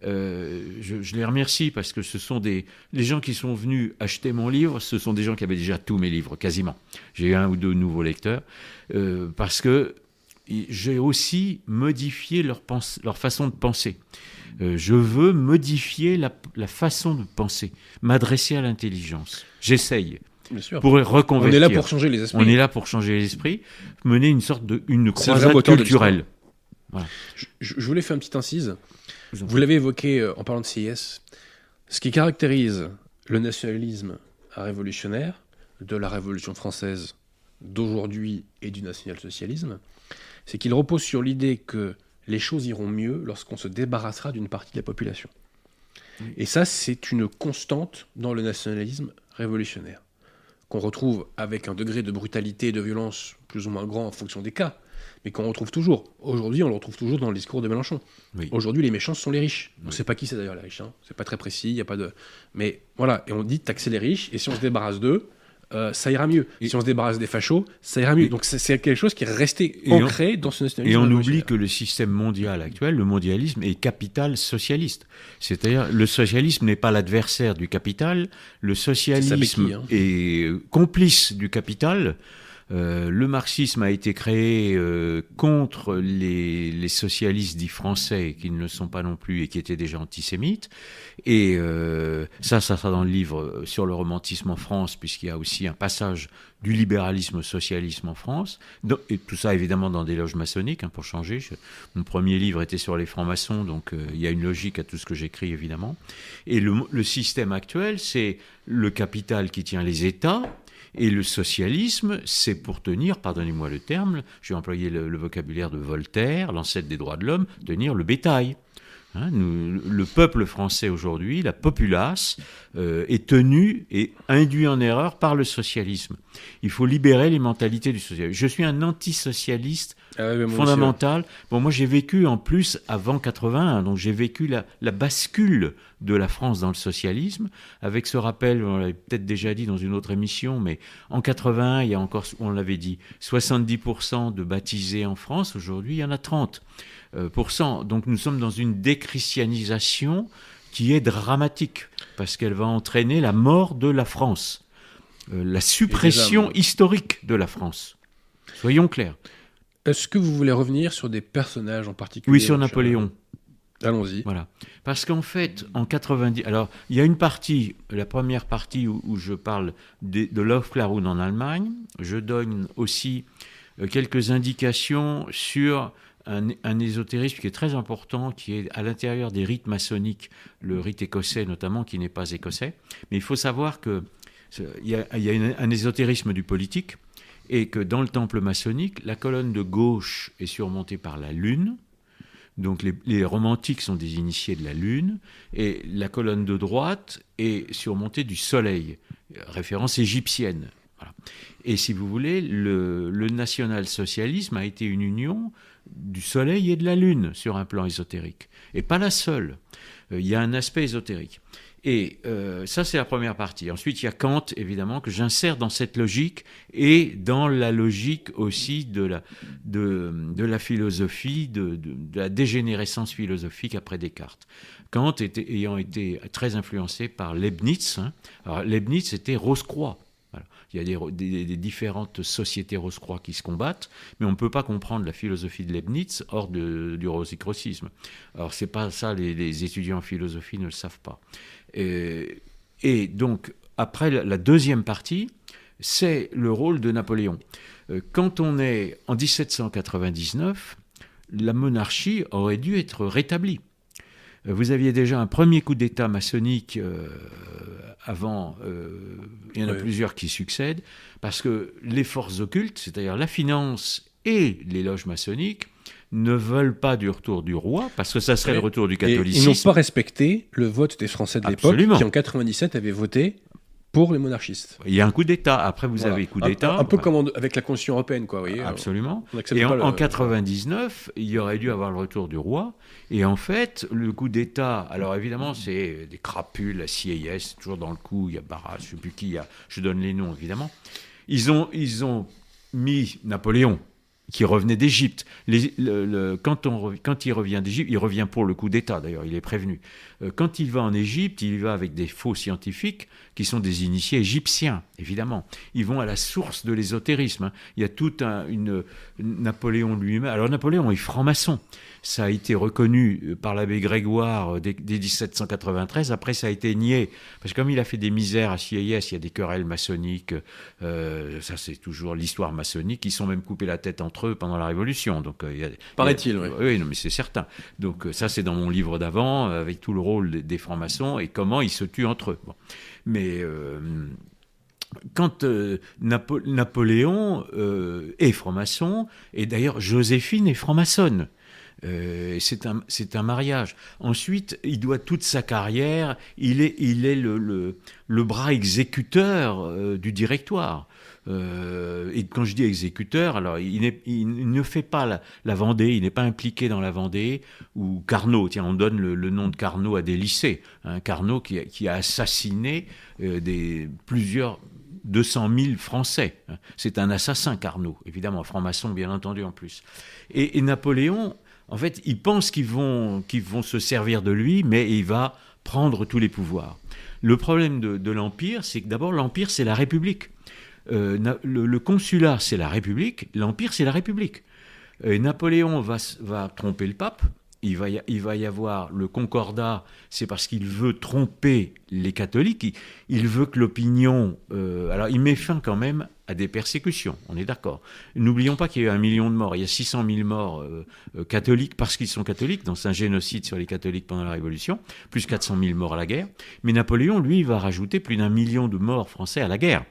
Je les remercie parce que ce sont les gens qui sont venus acheter mon livre, ce sont des gens qui avaient déjà tous mes livres, quasiment. J'ai eu 1 ou 2 nouveaux lecteurs, parce que j'ai aussi modifié leur façon de penser. Je veux modifier la façon de penser, m'adresser à l'intelligence. J'essaye. Bien sûr. Pour reconvertir. On est là pour changer les esprits. On est là pour changer les esprits, mener une sorte une C'est le vrai croisade moteur de culturelle. Voilà. Je voulais faire une petite incise. Vous en Vous l'avez évoqué en parlant de CIS. Ce qui caractérise le nationalisme révolutionnaire, de la Révolution française d'aujourd'hui et du national-socialisme, c'est qu'il repose sur l'idée que les choses iront mieux lorsqu'on se débarrassera d'une partie de la population. Et ça, c'est une constante dans le nationalisme révolutionnaire, qu'on retrouve avec un degré de brutalité et de violence plus ou moins grand en fonction des cas, mais qu'on retrouve toujours. Aujourd'hui, on le retrouve toujours dans le discours de Mélenchon. Oui. Aujourd'hui, les méchants sont les riches. On ne Oui. sait pas qui c'est d'ailleurs les riches, hein. C'est pas très précis, il y a pas de... Mais voilà, et on dit taxer les riches, et si on se débarrasse d'eux, ça ira mieux. Et si on se débarrasse des fachos, ça ira mieux. Donc c'est quelque chose qui est resté Et ancré dans ce nationalisme. Et on oublie révolutionnaire. que le système mondial actuel, le mondialisme, est capital socialiste. C'est-à-dire, le socialisme n'est pas l'adversaire du capital, le socialisme béquille, hein. est complice du capital. Le marxisme a été créé contre les socialistes dits français, qui ne le sont pas non plus et qui étaient déjà antisémites. Et ça sera dans le livre sur le romantisme en France, puisqu'il y a aussi un passage du libéralisme au socialisme en France. Et tout ça, évidemment, dans des loges maçonniques, hein, pour changer. Mon premier livre était sur les francs-maçons, donc il y a une logique à tout ce que j'écris, évidemment. Et le système actuel, c'est le capital qui tient les États. Et le socialisme, c'est pour tenir, pardonnez-moi le terme, je vais employer le vocabulaire de Voltaire, l'ancêtre des droits de l'homme, tenir le bétail. Hein, le peuple français aujourd'hui, la populace, est tenu et induit en erreur par le socialisme. Il faut libérer les mentalités du socialisme. Je suis un antisocialiste fondamental. Bon, moi j'ai vécu en plus avant 81, donc j'ai vécu la bascule de la France dans le socialisme, avec ce rappel, on l'avait peut-être déjà dit dans une autre émission, mais en 81, il y a encore, on l'avait dit, 70% de baptisés en France, aujourd'hui il y en a 30%. Donc nous sommes dans une déchristianisation qui est dramatique, parce qu'elle va entraîner la mort de la France, la suppression historique de la France. Soyons clairs. Est-ce que vous voulez revenir sur des personnages en particulier? Oui, sur Napoléon. Allons-y. Voilà. Parce qu'en fait, en 90... Alors, il y a une partie, la première partie où je parle de l'Aufklärung en Allemagne. Je donne aussi quelques indications sur un ésotérisme qui est très important, qui est à l'intérieur des rites maçonniques, le rite écossais notamment, qui n'est pas écossais. Mais il faut savoir qu'il y a un ésotérisme du politique, et que dans le temple maçonnique, la colonne de gauche est surmontée par la lune. Donc les romantiques sont des initiés de la lune, et la colonne de droite est surmontée du soleil, référence égyptienne. Voilà. Et si vous voulez, le national-socialisme a été une union du soleil et de la lune sur un plan ésotérique, et pas la seule. Il y a un aspect ésotérique. Et ça, c'est la première partie. Ensuite, il y a Kant, évidemment, que j'insère dans cette logique et dans la logique aussi de la philosophie, de la dégénérescence philosophique après Descartes. Kant ayant été très influencé par Leibniz. Hein. Alors, Leibniz était Rose-Croix. Voilà. Il y a des différentes sociétés Rose-Croix qui se combattent, mais on ne peut pas comprendre la philosophie de Leibniz hors du rosicrocisme. Alors, c'est pas ça, les étudiants en philosophie ne le savent pas. Et donc, après la deuxième partie, c'est le rôle de Napoléon. Quand on est en 1799, la monarchie aurait dû être rétablie. Vous aviez déjà un premier coup d'État maçonnique avant, il y en a plusieurs qui succèdent, parce que les forces occultes, c'est-à-dire la finance et les loges maçonniques, ne veulent pas du retour du roi, parce que ça serait le retour du catholicisme. Ils n'ont pas respecté le vote des Français de l'époque, qui en 97 avaient voté pour les monarchistes. Il y a un coup d'État. Après, vous avez coup d'État. Un peu comme avec la Constitution européenne, quoi. Vous voyez, absolument. Et en 99, il y aurait dû avoir le retour du roi. Et en fait, le coup d'État, alors évidemment, c'est des crapules, la CIS, toujours dans le coup, il y a Barras, je ne sais plus qui, je donne les noms, évidemment. Ils ont mis Napoléon. qui revenait d'Égypte. Quand il revient d'Égypte, il revient pour le coup d'État, d'ailleurs, il est prévenu. Quand il va en Égypte, il va avec des faux scientifiques qui sont des initiés égyptiens, évidemment. Ils vont à la source de l'ésotérisme. Hein. Il y a tout Napoléon lui-même. Alors Napoléon est franc-maçon. Ça a été reconnu par l'abbé Grégoire dès 1793. Après, ça a été nié. Parce que comme il a fait des misères à Sieyès, il y a des querelles maçonniques. Ça, c'est toujours l'histoire maçonnique. Ils sont même coupés la tête entre eux pendant la Révolution. Donc, paraît-il, oui. Oui, non, mais c'est certain. Donc, ça, c'est dans mon livre d'avant, avec tout le rôle des francs-maçons et comment ils se tuent entre eux. Bon. Mais quand Napoléon est franc-maçon, et d'ailleurs Joséphine est franc-maçonne, c'est un mariage. Ensuite, il doit toute sa carrière, il est le bras exécuteur du directoire. Et quand je dis exécuteur, alors il ne fait pas la Vendée, il n'est pas impliqué dans la Vendée, ou Carnot, tiens, on donne le nom de Carnot à des lycées, hein, Carnot qui a assassiné plusieurs 200 000 Français. C'est un assassin, Carnot, évidemment, franc-maçon, bien entendu, en plus. Et Napoléon, en fait, il pense qu'ils vont se servir de lui, mais il va prendre tous les pouvoirs. Le problème de l'Empire, c'est que d'abord, l'Empire, c'est la République. Le consulat, c'est la République. L'Empire, c'est la République. Napoléon va tromper le pape. Il va y avoir le concordat, c'est parce qu'il veut tromper les catholiques. Il veut que l'opinion... alors, il met fin quand même à des persécutions, on est d'accord. N'oublions pas qu'il y a eu 1 million de morts. Il y a 600 000 morts catholiques parce qu'ils sont catholiques, donc c'est un génocide sur les catholiques pendant la Révolution, plus 400 000 morts à la guerre. Mais Napoléon, lui, va rajouter plus d'1 million de morts français à la guerre.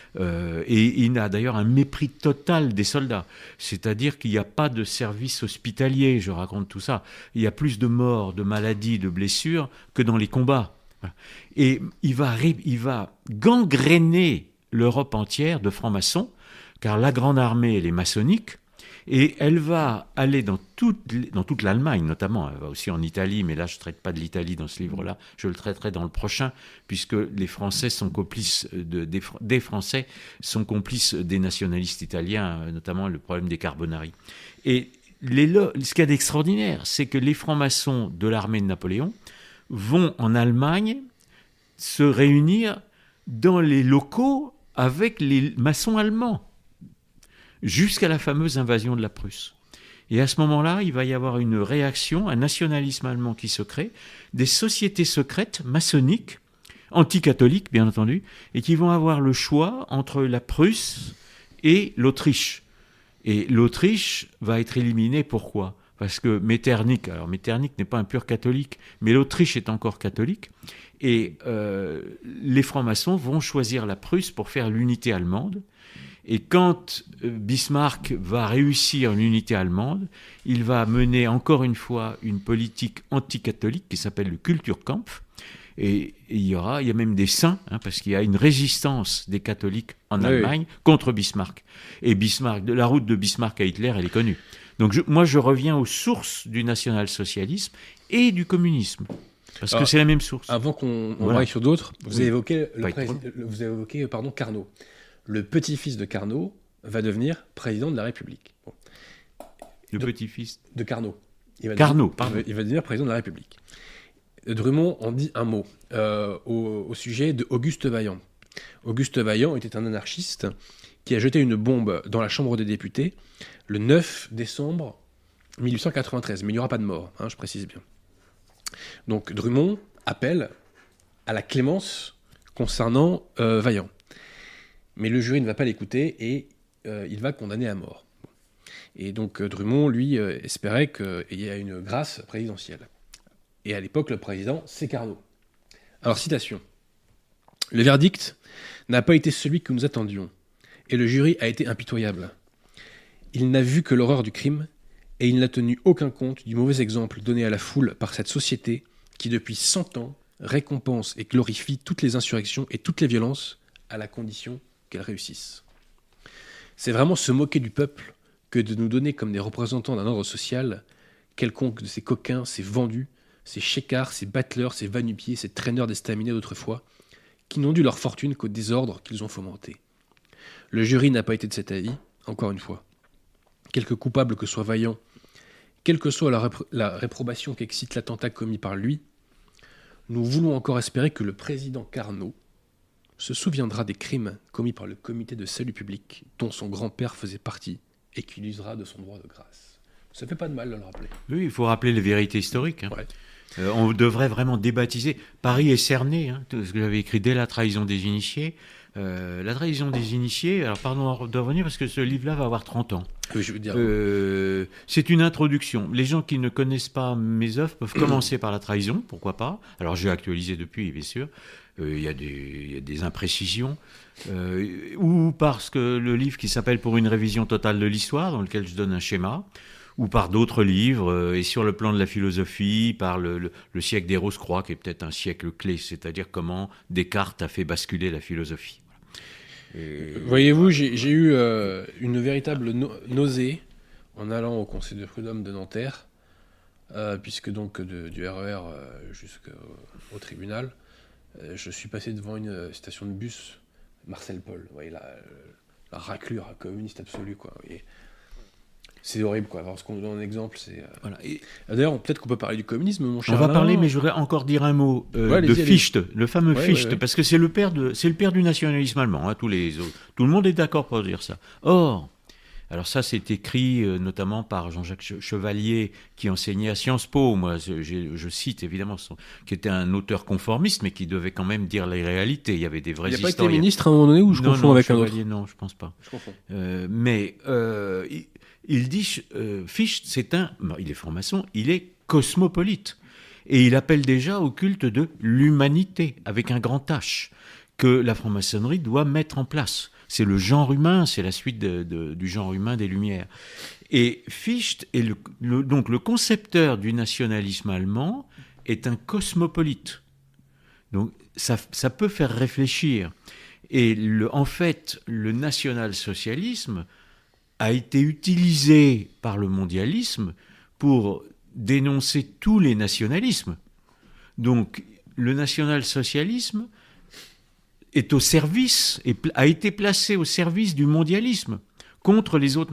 Et il a d'ailleurs un mépris total des soldats. C'est-à-dire qu'il n'y a pas de service hospitalier, je raconte tout ça. Il y a plus de morts, de maladies, de blessures que dans les combats. Et il va gangréner l'Europe entière de francs-maçons, car la grande armée, elle est maçonnique, et elle va aller dans toute l'Allemagne, notamment. Elle va aussi en Italie, mais là, je ne traite pas de l'Italie dans ce livre-là. Je le traiterai dans le prochain, puisque les Français sont complices des Français sont complices des nationalistes italiens, notamment le problème des Carbonari. Et ce qu'il y a d'extraordinaire, c'est que les francs-maçons de l'armée de Napoléon vont en Allemagne se réunir dans les locaux avec les maçons allemands, jusqu'à la fameuse invasion de la Prusse. Et à ce moment-là, il va y avoir une réaction, un nationalisme allemand qui se crée, des sociétés secrètes maçonniques, anticatholiques bien entendu, et qui vont avoir le choix entre la Prusse et l'Autriche. Et l'Autriche va être éliminée, pourquoi ? Parce que Metternich n'est pas un pur catholique, mais l'Autriche est encore catholique, et les francs-maçons vont choisir la Prusse pour faire l'unité allemande. Et quand Bismarck va réussir l'unité allemande, il va mener encore une fois une politique anticatholique qui s'appelle le Kulturkampf. Et il y a même des saints, hein, parce qu'il y a une résistance des catholiques en Allemagne contre Bismarck. Et la route de Bismarck à Hitler, elle est connue. Donc moi, je reviens aux sources du national-socialisme et du communisme. Parce que c'est la même source. Avant qu'on aille sur d'autres, vous avez évoqué, Carnot. Le petit-fils de Carnot va devenir président de la République. Bon. Le petit-fils de Carnot. Il va devenir président de la République. Drummond en dit un mot au sujet de Auguste Vaillant. Auguste Vaillant était un anarchiste qui a jeté une bombe dans la Chambre des députés le 9 décembre 1893. Mais il n'y aura pas de mort, hein, je précise bien. Donc Drummond appelle à la clémence concernant Vaillant. Mais le jury ne va pas l'écouter et il va condamner à mort. Et donc Drummond, lui, espérait qu'il y ait une grâce présidentielle. Et à l'époque, le président, c'est Carnot. Alors, citation. « Le verdict n'a pas été celui que nous attendions, et le jury a été impitoyable. Il n'a vu que l'horreur du crime, et il n'a tenu aucun compte du mauvais exemple donné à la foule par cette société qui, depuis 100 ans, récompense et glorifie toutes les insurrections et toutes les violences à la condition qu'elles réussissent. C'est vraiment se moquer du peuple que de nous donner comme des représentants d'un ordre social quelconque de ces coquins, ces vendus, ces chécards, ces battleurs, ces va-nu-pieds, ces traîneurs d'estaminets d'autrefois, qui n'ont dû leur fortune qu'au désordre qu'ils ont fomenté. Le jury n'a pas été de cet avis, encore une fois. quelque coupable que soit Vaillant, quelle que soit la réprobation qu'excite l'attentat commis par lui, nous voulons encore espérer que le président Carnot se souviendra des crimes commis par le comité de salut public dont son grand-père faisait partie et qu'il usera de son droit de grâce. Ça fait pas de mal de le rappeler. Oui, il faut rappeler les vérités historiques. Ouais. On devrait vraiment débaptiser. Paris est cerné, ce que j'avais écrit dès La trahison des initiés. La trahison des initiés, alors pardon de revenir parce que ce livre-là va avoir 30 ans. Oui, je veux dire. C'est une introduction. Les gens qui ne connaissent pas mes œuvres peuvent commencer par La trahison, pourquoi pas. Alors j'ai actualisé depuis, bien sûr. Il y a des imprécisions. Ou parce que le livre qui s'appelle Pour une révision totale de l'histoire, dans lequel je donne un schéma, ou par d'autres livres, et sur le plan de la philosophie, par le siècle des Rose-Croix, qui est peut-être un siècle clé, c'est-à-dire comment Descartes a fait basculer la philosophie. Voyez-vous, j'ai eu une véritable nausée en allant au Conseil de prud'homme de Nanterre, puisque donc du RER jusqu'au tribunal, je suis passé devant une station de bus, Marcel Paul, vous voyez, la raclure communiste absolue, quoi. Et c'est horrible, quoi. Alors, ce qu'on donne un exemple, c'est... Voilà. D'ailleurs, peut-être qu'on peut parler du communisme, mon cher On va Alain. parler, mais je voudrais encore dire un mot de Fichte, le fameux Fichte, ouais. parce que c'est le père du nationalisme allemand, tout le monde est d'accord pour dire ça. Or, alors ça, c'est écrit notamment par Jean-Jacques Chevalier, qui enseignait à Sciences Po, moi, je cite évidemment, qui était un auteur conformiste, mais qui devait quand même dire les réalités. Il y avait des vrais historiens. Il n'a pas été ministre à un moment donné, ou je confonds avec Chevalier, un autre? Non, je pense pas. Je confonds. Il dit, Fichte, il est franc-maçon, il est cosmopolite. Et il appelle déjà au culte de l'humanité, avec un grand H, que la franc-maçonnerie doit mettre en place. C'est le genre humain, c'est la suite du genre humain des Lumières. Et Fichte, donc le concepteur du nationalisme allemand, est un cosmopolite. Donc ça peut faire réfléchir. Et en fait, le national-socialisme a été utilisé par le mondialisme pour dénoncer tous les nationalismes. Donc, le national-socialisme est au service, a été placé au service du mondialisme contre les autres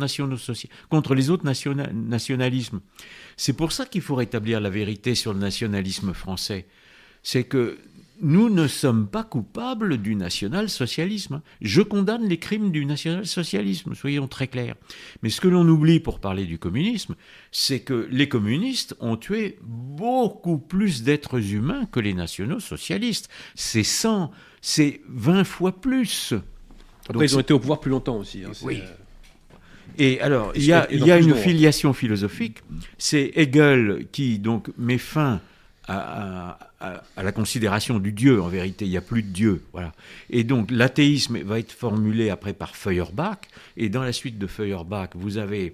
nationalismes. C'est pour ça qu'il faut rétablir la vérité sur le nationalisme français. C'est que nous ne sommes pas coupables du national-socialisme. Je condamne les crimes du national-socialisme, soyons très clairs. Mais ce que l'on oublie pour parler du communisme, c'est que les communistes ont tué beaucoup plus d'êtres humains que les nationaux-socialistes. C'est 20 fois plus. Après, ils ont été au pouvoir plus longtemps aussi. Oui. Et alors, il y a une filiation philosophique. C'est Hegel qui donc met fin à la considération du Dieu. En vérité, il n'y a plus de Dieu. Voilà. Et donc, l'athéisme va être formulé après par Feuerbach. Et dans la suite de Feuerbach, vous avez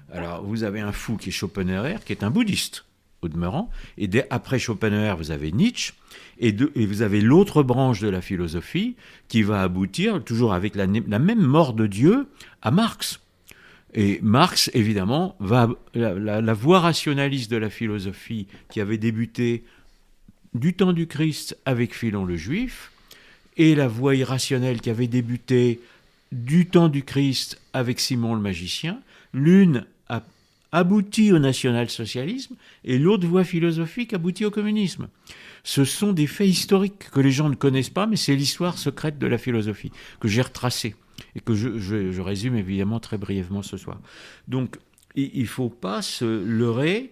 un fou qui est Schopenhauer, qui est un bouddhiste, au demeurant. Et après Schopenhauer, vous avez Nietzsche. Et vous avez l'autre branche de la philosophie qui va aboutir, toujours avec la même mort de Dieu, à Marx. Et Marx, évidemment, la voie rationaliste de la philosophie qui avait débuté du temps du Christ avec Philon le Juif, et la voie irrationnelle qui avait débuté du temps du Christ avec Simon le Magicien, l'une a abouti au national-socialisme et l'autre voie philosophique aboutit au communisme. Ce sont des faits historiques que les gens ne connaissent pas, mais c'est l'histoire secrète de la philosophie que j'ai retracée et que je résume évidemment très brièvement ce soir. Donc, il ne faut pas se leurrer.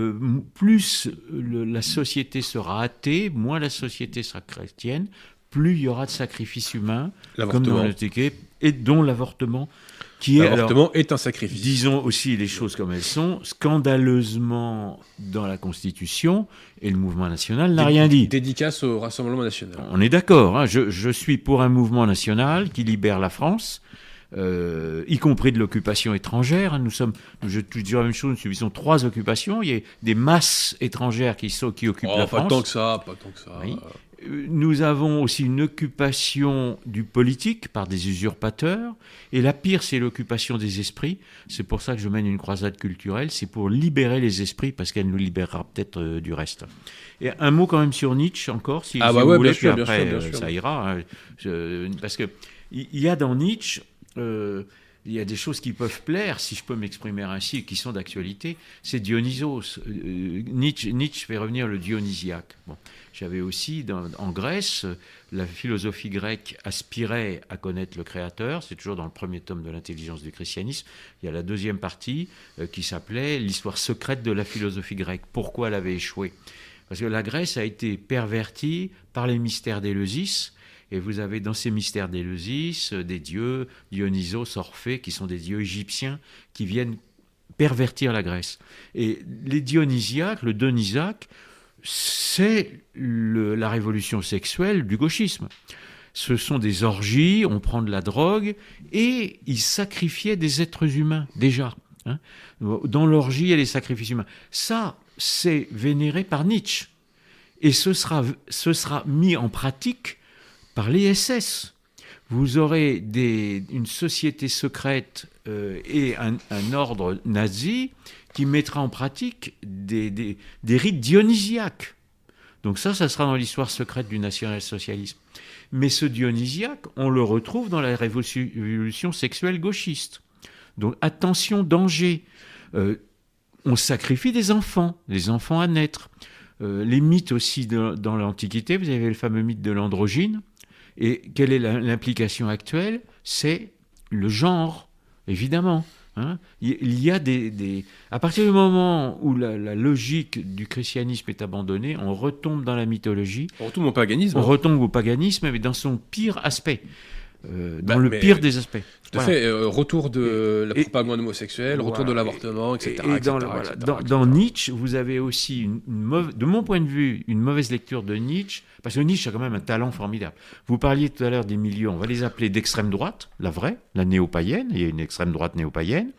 Plus la société sera athée, moins la société sera chrétienne, plus il y aura de sacrifices humains, comme dans l'Antiquité, et dont l'avortement, L'avortement est un sacrifice. Disons aussi les choses comme elles sont, scandaleusement dans la Constitution, et le mouvement national n'a rien dit. Dédicace au Rassemblement national. On est d'accord, hein, je suis pour un mouvement national qui libère la France, y compris de l'occupation étrangère. Je dis la même chose, nous subissons 3 occupations. Il y a des masses étrangères qui occupent la France. Pas tant que ça. Oui. Nous avons aussi une occupation du politique par des usurpateurs. Et la pire, c'est l'occupation des esprits. C'est pour ça que je mène une croisade culturelle. C'est pour libérer les esprits, parce qu'elle nous libérera peut-être du reste. Et un mot quand même sur Nietzsche encore, si vous voulez, puis après, ça ira. Hein, parce que il y a dans Nietzsche il y a des choses qui peuvent plaire, si je peux m'exprimer ainsi, qui sont d'actualité. C'est Dionysos. Nietzsche fait revenir le dionysiaque. Bon. J'avais aussi, en Grèce, la philosophie grecque aspirait à connaître le Créateur. C'est toujours dans le premier tome de l'intelligence du christianisme. Il y a la deuxième partie qui s'appelait l'histoire secrète de la philosophie grecque. Pourquoi elle avait échoué ? Parce que la Grèce a été pervertie par les mystères d'Éleusis. Et vous avez dans ces mystères d'Éleusis des dieux, Dionysos, Orphée, qui sont des dieux égyptiens, qui viennent pervertir la Grèce. Et les dionysiaques, le Dionysaque, c'est la révolution sexuelle du gauchisme. Ce sont des orgies, on prend de la drogue, et ils sacrifiaient des êtres humains, déjà. Hein. Dans l'orgie, il y a les sacrifices humains. Ça, c'est vénéré par Nietzsche. Et ce sera mis en pratique par les SS. Vous aurez une société secrète et un ordre nazi qui mettra en pratique des rites dionysiaques. Donc ça sera dans l'histoire secrète du national-socialisme. Mais ce dionysiaque, on le retrouve dans la révolution sexuelle gauchiste. Donc attention, danger. On sacrifie des enfants à naître. Les mythes aussi dans l'Antiquité, vous avez le fameux mythe de l'androgyne. Et quelle est l'implication actuelle ? C'est le genre, évidemment. Hein. Il y a à partir du moment où la logique du christianisme est abandonnée, on retombe dans la mythologie. On retombe au paganisme. On retombe au paganisme, mais dans son pire aspect. Le pire des aspects. Tout à fait. Retour de la propagande homosexuelle, retour de l'avortement, etc. Dans Nietzsche, vous avez aussi, de mon point de vue, une mauvaise lecture de Nietzsche, parce que Nietzsche a quand même un talent formidable. Vous parliez tout à l'heure des milieux, on va les appeler d'extrême droite, la vraie, la néo-païenne, il y a une extrême droite néo-païenne,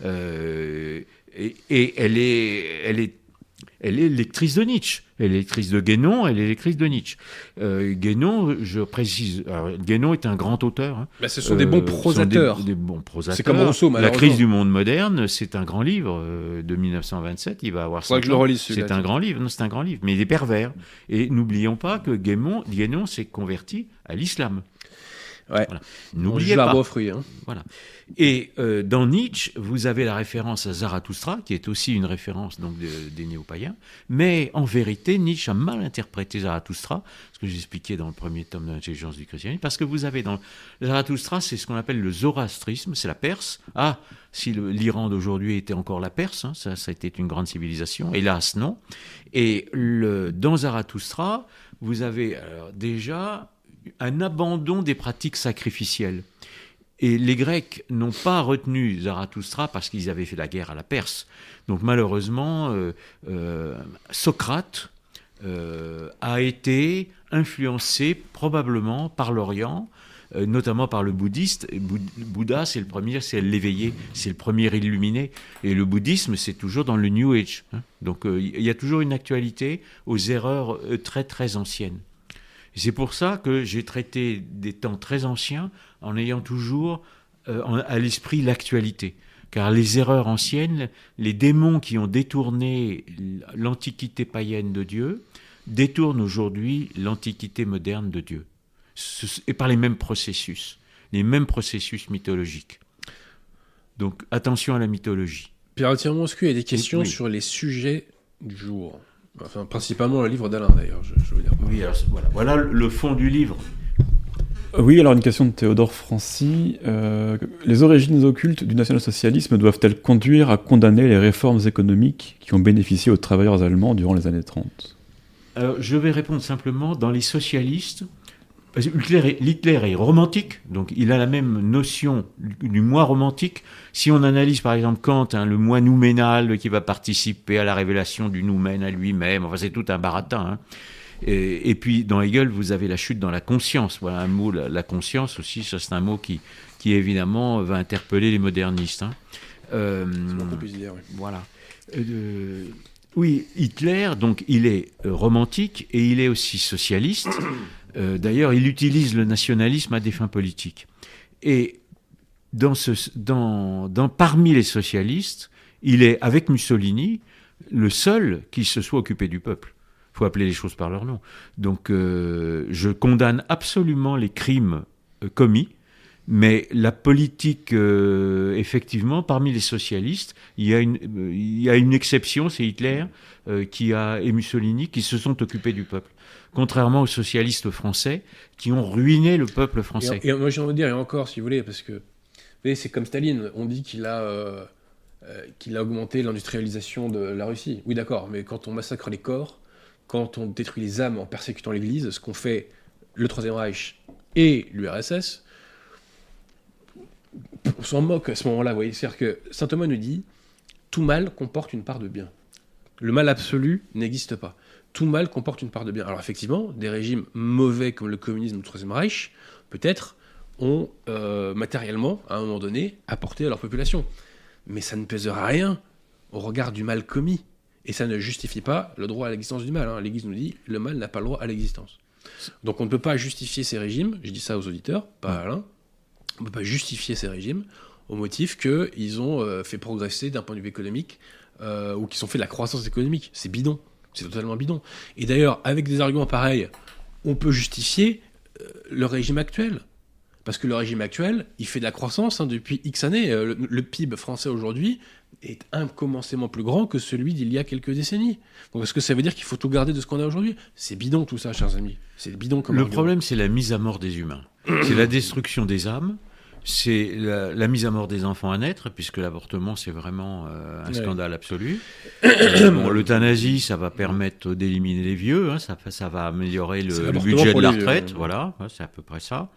et elle est lectrice de Nietzsche. Elle est lectrice de Guénon, elle est lectrice de Nietzsche. Guénon, je précise, Guénon est un grand auteur. Hein. Ce sont des bons prosateurs. Des bons prosateurs. C'est comme Rousseau, La crise du monde moderne, c'est un grand livre de 1927. Il va avoir 5 ans. Que je le relise, celui-là. C'est un grand livre. Non, c'est un grand livre. Mais il est pervers. Et n'oublions pas que Guénon s'est converti à l'islam. Ouais. Voilà. N'oubliez pas. L'arbre aux fruits. Hein. Voilà. Et dans Nietzsche, vous avez la référence à Zarathustra, qui est aussi une référence donc des néo-païens. Mais en vérité, Nietzsche a mal interprété Zarathustra, ce que j'expliquais dans le premier tome de l'intelligence du christianisme, parce que vous avez dans Zarathustra, c'est ce qu'on appelle le zoroastrisme, c'est la Perse. Ah, si l'Iran d'aujourd'hui était encore la Perse, hein, ça a été une grande civilisation. Hélas, non. Et dans Zarathustra, vous avez déjà un abandon des pratiques sacrificielles. Et les Grecs n'ont pas retenu Zarathustra parce qu'ils avaient fait la guerre à la Perse. Donc malheureusement, Socrate a été influencé probablement par l'Orient, notamment par le bouddhiste. Bouddha, c'est le premier, c'est l'éveillé, c'est le premier illuminé. Et le bouddhisme, c'est toujours dans le New Age. Hein. Donc il y a toujours une actualité aux erreurs très très anciennes. C'est pour ça que j'ai traité des temps très anciens en ayant toujours à l'esprit l'actualité. Car les erreurs anciennes, les démons qui ont détourné l'antiquité païenne de Dieu, détournent aujourd'hui l'antiquité moderne de Dieu. Et par les mêmes processus mythologiques. Donc attention à la mythologie. Pierre Altier-Monscu, il y a des questions sur les sujets du jour. Enfin, principalement le livre d'Alain, d'ailleurs, je veux dire. Oui, alors, voilà le fond du livre. Oui, alors une question de Théodore Francy. Les origines occultes du national-socialisme doivent-elles conduire à condamner les réformes économiques qui ont bénéficié aux travailleurs allemands durant les années 30 ? Alors, je vais répondre simplement, dans les socialistes, parce que Hitler est romantique, donc il a la même notion du moi romantique. Si on analyse par exemple Kant, le moi nouménal qui va participer à la révélation du noumen à lui-même, enfin c'est tout un baratin. Hein. Et puis dans Hegel, vous avez la chute dans la conscience. Voilà un mot, la conscience aussi, ça c'est un mot qui évidemment va interpeller les modernistes. Hein. C'est ce qu'on peut dire, oui. Voilà. Oui, Hitler, donc il est romantique et il est aussi socialiste. D'ailleurs, il utilise le nationalisme à des fins politiques. Et parmi les socialistes, il est, avec Mussolini, le seul qui se soit occupé du peuple. Il faut appeler les choses par leur nom. Donc, je condamne absolument les crimes commis, Mais la politique, effectivement, parmi les socialistes, il y a une exception, c'est Hitler, et Mussolini, qui se sont occupés du peuple. Contrairement aux socialistes français, qui ont ruiné le peuple français. Et moi, j'ai envie de dire, et encore, si vous voulez, parce que, vous voyez, c'est comme Staline, on dit qu'il a augmenté l'industrialisation de la Russie. Oui, d'accord, mais quand on massacre les corps, quand on détruit les âmes en persécutant l'Église, ce qu'ont fait le Troisième Reich et l'URSS, on s'en moque à ce moment-là, vous voyez. C'est-à-dire que saint Thomas nous dit « Tout mal comporte une part de bien ». Le mal absolu n'existe pas. Tout mal comporte une part de bien. Alors effectivement, des régimes mauvais comme le communisme ou le Troisième Reich, peut-être, ont matériellement, à un moment donné, apporté à leur population. Mais ça ne pèsera rien au regard du mal commis. Et ça ne justifie pas le droit à l'existence du mal. L'Église nous dit « Le mal n'a pas le droit à l'existence ». Donc on ne peut pas justifier ces régimes, je dis ça aux auditeurs, pas à Alain, on ne peut pas justifier ces régimes au motif qu'ils ont fait progresser d'un point de vue économique ou qu'ils ont fait de la croissance économique. C'est bidon, c'est totalement bidon. Et d'ailleurs, avec des arguments pareils, on peut justifier le régime actuel. Parce que le régime actuel, il fait de la croissance depuis X années. Le PIB français aujourd'hui est incommensément plus grand que celui d'il y a quelques décennies. Donc est-ce que ça veut dire qu'il faut tout garder de ce qu'on a aujourd'hui ? C'est bidon tout ça, chers amis. C'est bidon comme argument. Le problème, c'est la mise à mort des humains. C'est la destruction des âmes. C'est la mise à mort des enfants à naître, puisque l'avortement, c'est vraiment un scandale absolu. L'euthanasie, ça va permettre d'éliminer les vieux, hein, ça va améliorer le budget de la retraite, voilà, c'est à peu près ça.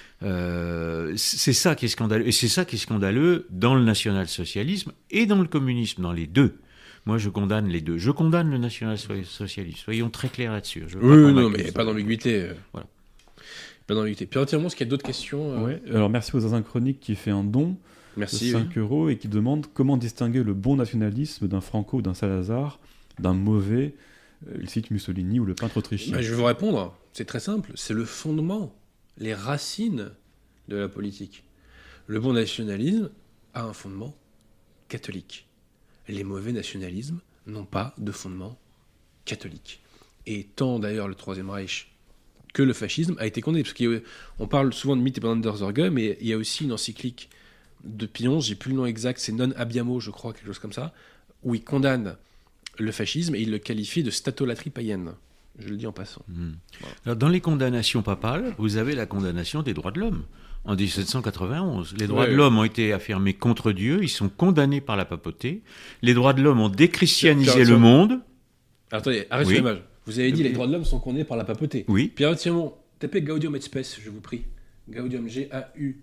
C'est ça qui est scandaleux. Et c'est ça qui est scandaleux dans le national-socialisme et dans le communisme, dans les deux. Moi, je condamne les deux. Je condamne le national-socialisme. Soyons très clairs là-dessus. Oui, non, mais pas d'ambiguïté. Voilà. Pas d'ambiguïté. Puis entièrement, est-ce qu'il y a d'autres questions Ouais. Alors, merci aux Zinzin Chroniques qui fait un don de 5 € et qui demande comment distinguer le bon nationalisme d'un Franco ou d'un Salazar d'un mauvais, il cite Mussolini ou le peintre autrichien. Je vais vous répondre. C'est très simple. C'est le fondement, les racines de la politique. Le bon nationalisme a un fondement catholique. Les mauvais nationalismes n'ont pas de fondement catholique. Et tant d'ailleurs le Troisième Reich que le fascisme a été condamné. Parce qu'on parle souvent de Mitteilender-Sorge, mais il y a aussi une encyclique de Pion, j'ai plus le nom exact, c'est Non Abbiamo, je crois, quelque chose comme ça, où il condamne le fascisme et il le qualifie de statolatrie païenne. Je le dis en passant. Voilà. Alors, dans les condamnations papales, vous avez la condamnation des droits de l'homme. En 1791, les droits de l'homme ont été affirmés contre Dieu, ils sont condamnés par la papauté. Les droits de l'homme ont déchristianisé le monde. Attendez, arrêtez l'image. Vous avez dit les droits de l'homme sont condamnés par la papauté. Oui. Pierre Simon, tapez Gaudium et Spes, je vous prie. Gaudium, Gaudium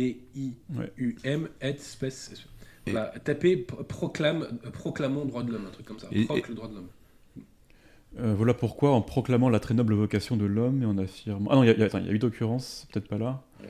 et Spes. Voilà, tapez proclamons droit de l'homme, un truc comme ça. Le droit de l'homme. Voilà pourquoi, en proclamant la très noble vocation de l'homme et en affirmant... Ah non, il y a 8 occurrences, peut-être pas là. Ouais.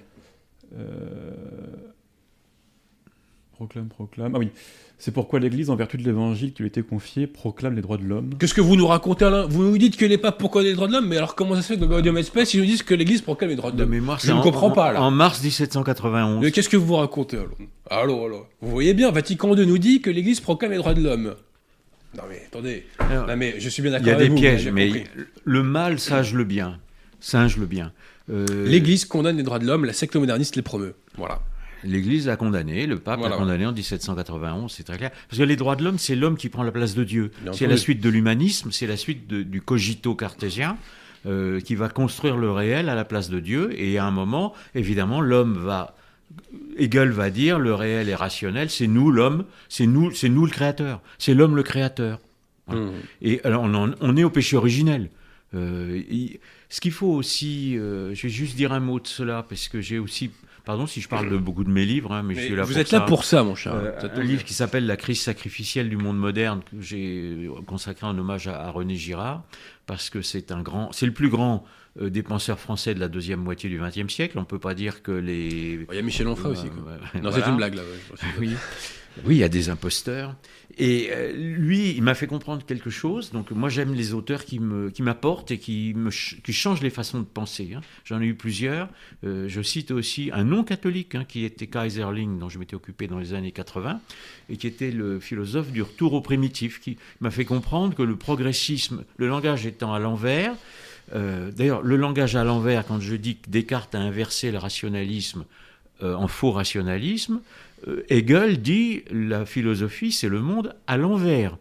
Proclame. Ah oui. C'est pourquoi l'Église, en vertu de l'Évangile qui lui a été confié, proclame les droits de l'homme. Qu'est-ce que vous nous racontez, Alain ? Vous nous dites que les papes proclament les droits de l'homme, mais alors comment ça se fait que dans Gaudium et Spes, ils nous disent que l'Église proclame les droits de l'homme ? Je ne comprends pas, là. En mars 1791. Mais qu'est-ce que vous racontez, alors ? Vous voyez bien, Vatican II nous dit que l'Église proclame les droits de l'homme. Non mais, attendez. Non mais, je suis bien d'accord avec vous. Il y a des pièges, mais le mal, singe le bien. L'Église condamne les droits de l'homme, la secte moderniste les promeut. Voilà. L'Église a condamné, le pape l'a condamné en 1791, c'est très clair. Parce que les droits de l'homme, c'est l'homme qui prend la place de Dieu. C'est la suite de l'humanisme, c'est la suite du cogito cartésien qui va construire le réel à la place de Dieu. Et à un moment, évidemment, Hegel va dire le réel est rationnel, c'est nous l'homme, c'est nous le créateur, c'est l'homme le créateur. Voilà. Et alors on est au péché originel. Ce qu'il faut aussi, je vais juste dire un mot de cela parce que j'ai aussi, pardon si je parle de beaucoup de mes livres, mais je suis là vous pour êtes ça. Là pour ça, mon cher. Un livre qui s'appelle La crise sacrificielle du monde moderne que j'ai consacré en hommage à René Girard parce que c'est le plus grand des penseurs français de la deuxième moitié du XXe siècle. On ne peut pas dire que les... Il y a Michel Onfray aussi. Non, c'est une blague, là. Oui, il y a des imposteurs. Et lui, il m'a fait comprendre quelque chose. Donc moi, j'aime les auteurs qui m'apportent et qui changent les façons de penser. J'en ai eu plusieurs. Je cite aussi un non-catholique qui était Kaiserling, dont je m'étais occupé dans les années 80, et qui était le philosophe du retour au primitif, qui m'a fait comprendre que le progressisme, le langage étant à l'envers, d'ailleurs, le langage à l'envers, quand je dis que Descartes a inversé le rationalisme en faux rationalisme, Hegel dit la philosophie, c'est le monde à l'envers.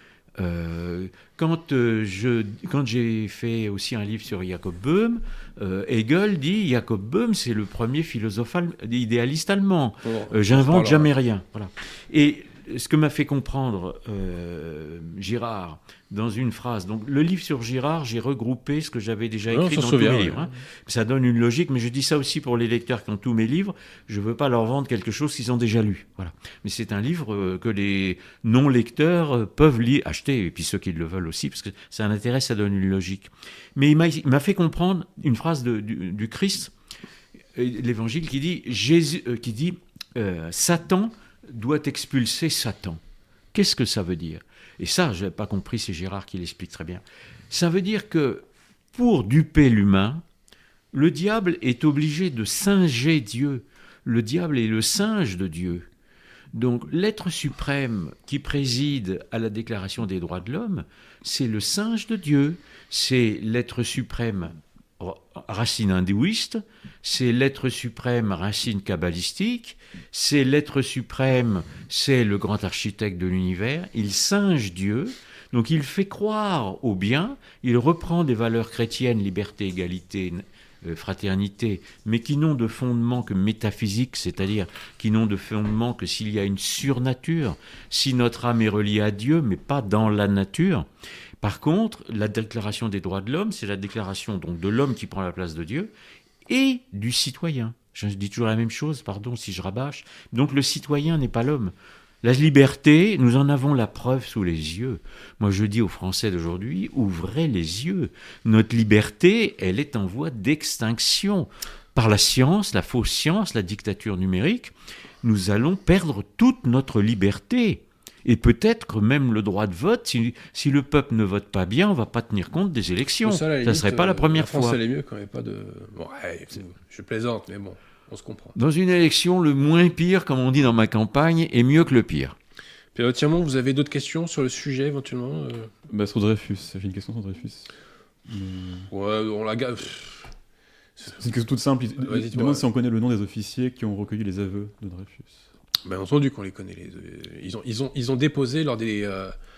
Quand j'ai fait aussi un livre sur Jacob Böhm, Hegel dit Jacob Böhm, c'est le premier philosophe idéaliste allemand. J'invente jamais rien. Voilà. Et ce que m'a fait comprendre Girard dans une phrase, donc le livre sur Girard, j'ai regroupé ce que j'avais déjà écrit dans tous mes livres. Hein. Ça donne une logique, mais je dis ça aussi pour les lecteurs qui ont tous mes livres. Je ne veux pas leur vendre quelque chose qu'ils ont déjà lu. Voilà. Mais c'est un livre que les non-lecteurs peuvent acheter, et puis ceux qui le veulent aussi, parce que ça a un intérêt, ça donne une logique. Mais il m'a fait comprendre une phrase du Christ, l'Évangile, qui dit Satan doit expulser Satan. Qu'est-ce que ça veut dire ? Et ça, je n'ai pas compris, c'est Girard qui l'explique très bien. Ça veut dire que pour duper l'humain, le diable est obligé de singer Dieu. Le diable est le singe de Dieu. Donc l'être suprême qui préside à la Déclaration des droits de l'homme, c'est le singe de Dieu. C'est l'être suprême racine hindouiste, c'est l'être suprême racine kabbalistique, c'est l'être suprême, c'est le grand architecte de l'univers, il singe Dieu, donc il fait croire au bien, il reprend des valeurs chrétiennes, liberté, égalité, fraternité, mais qui n'ont de fondement que métaphysique, c'est-à-dire qui n'ont de fondement que s'il y a une surnature, si notre âme est reliée à Dieu, mais pas dans la nature. Par contre, la Déclaration des droits de l'homme, c'est la déclaration donc de l'homme qui prend la place de Dieu et du citoyen. Je dis toujours la même chose, pardon si je rabâche. Donc le citoyen n'est pas l'homme. La liberté, nous en avons la preuve sous les yeux. Moi je dis aux Français d'aujourd'hui, ouvrez les yeux. Notre liberté, elle est en voie d'extinction. Par la science, la fausse science, la dictature numérique, nous allons perdre toute notre liberté. Et peut-être même le droit de vote, si le peuple ne vote pas bien, on ne va pas tenir compte des élections. Ça ne serait pas la première fois. La France allait mieux quand il n'y avait pas de... Bon, je plaisante, mais bon, on se comprend. Dans une élection, le moins pire, comme on dit dans ma campagne, est mieux que le pire. Pierre Tirmont, vous avez d'autres questions sur le sujet, éventuellement Sur Dreyfus, j'ai une question sur Dreyfus. Ouais, on la gave. C'est une question toute simple. Il demande si on connaît le nom des officiers qui ont recueilli les aveux de Dreyfus. Bien entendu qu'on les connaît. Ils ont déposé lors des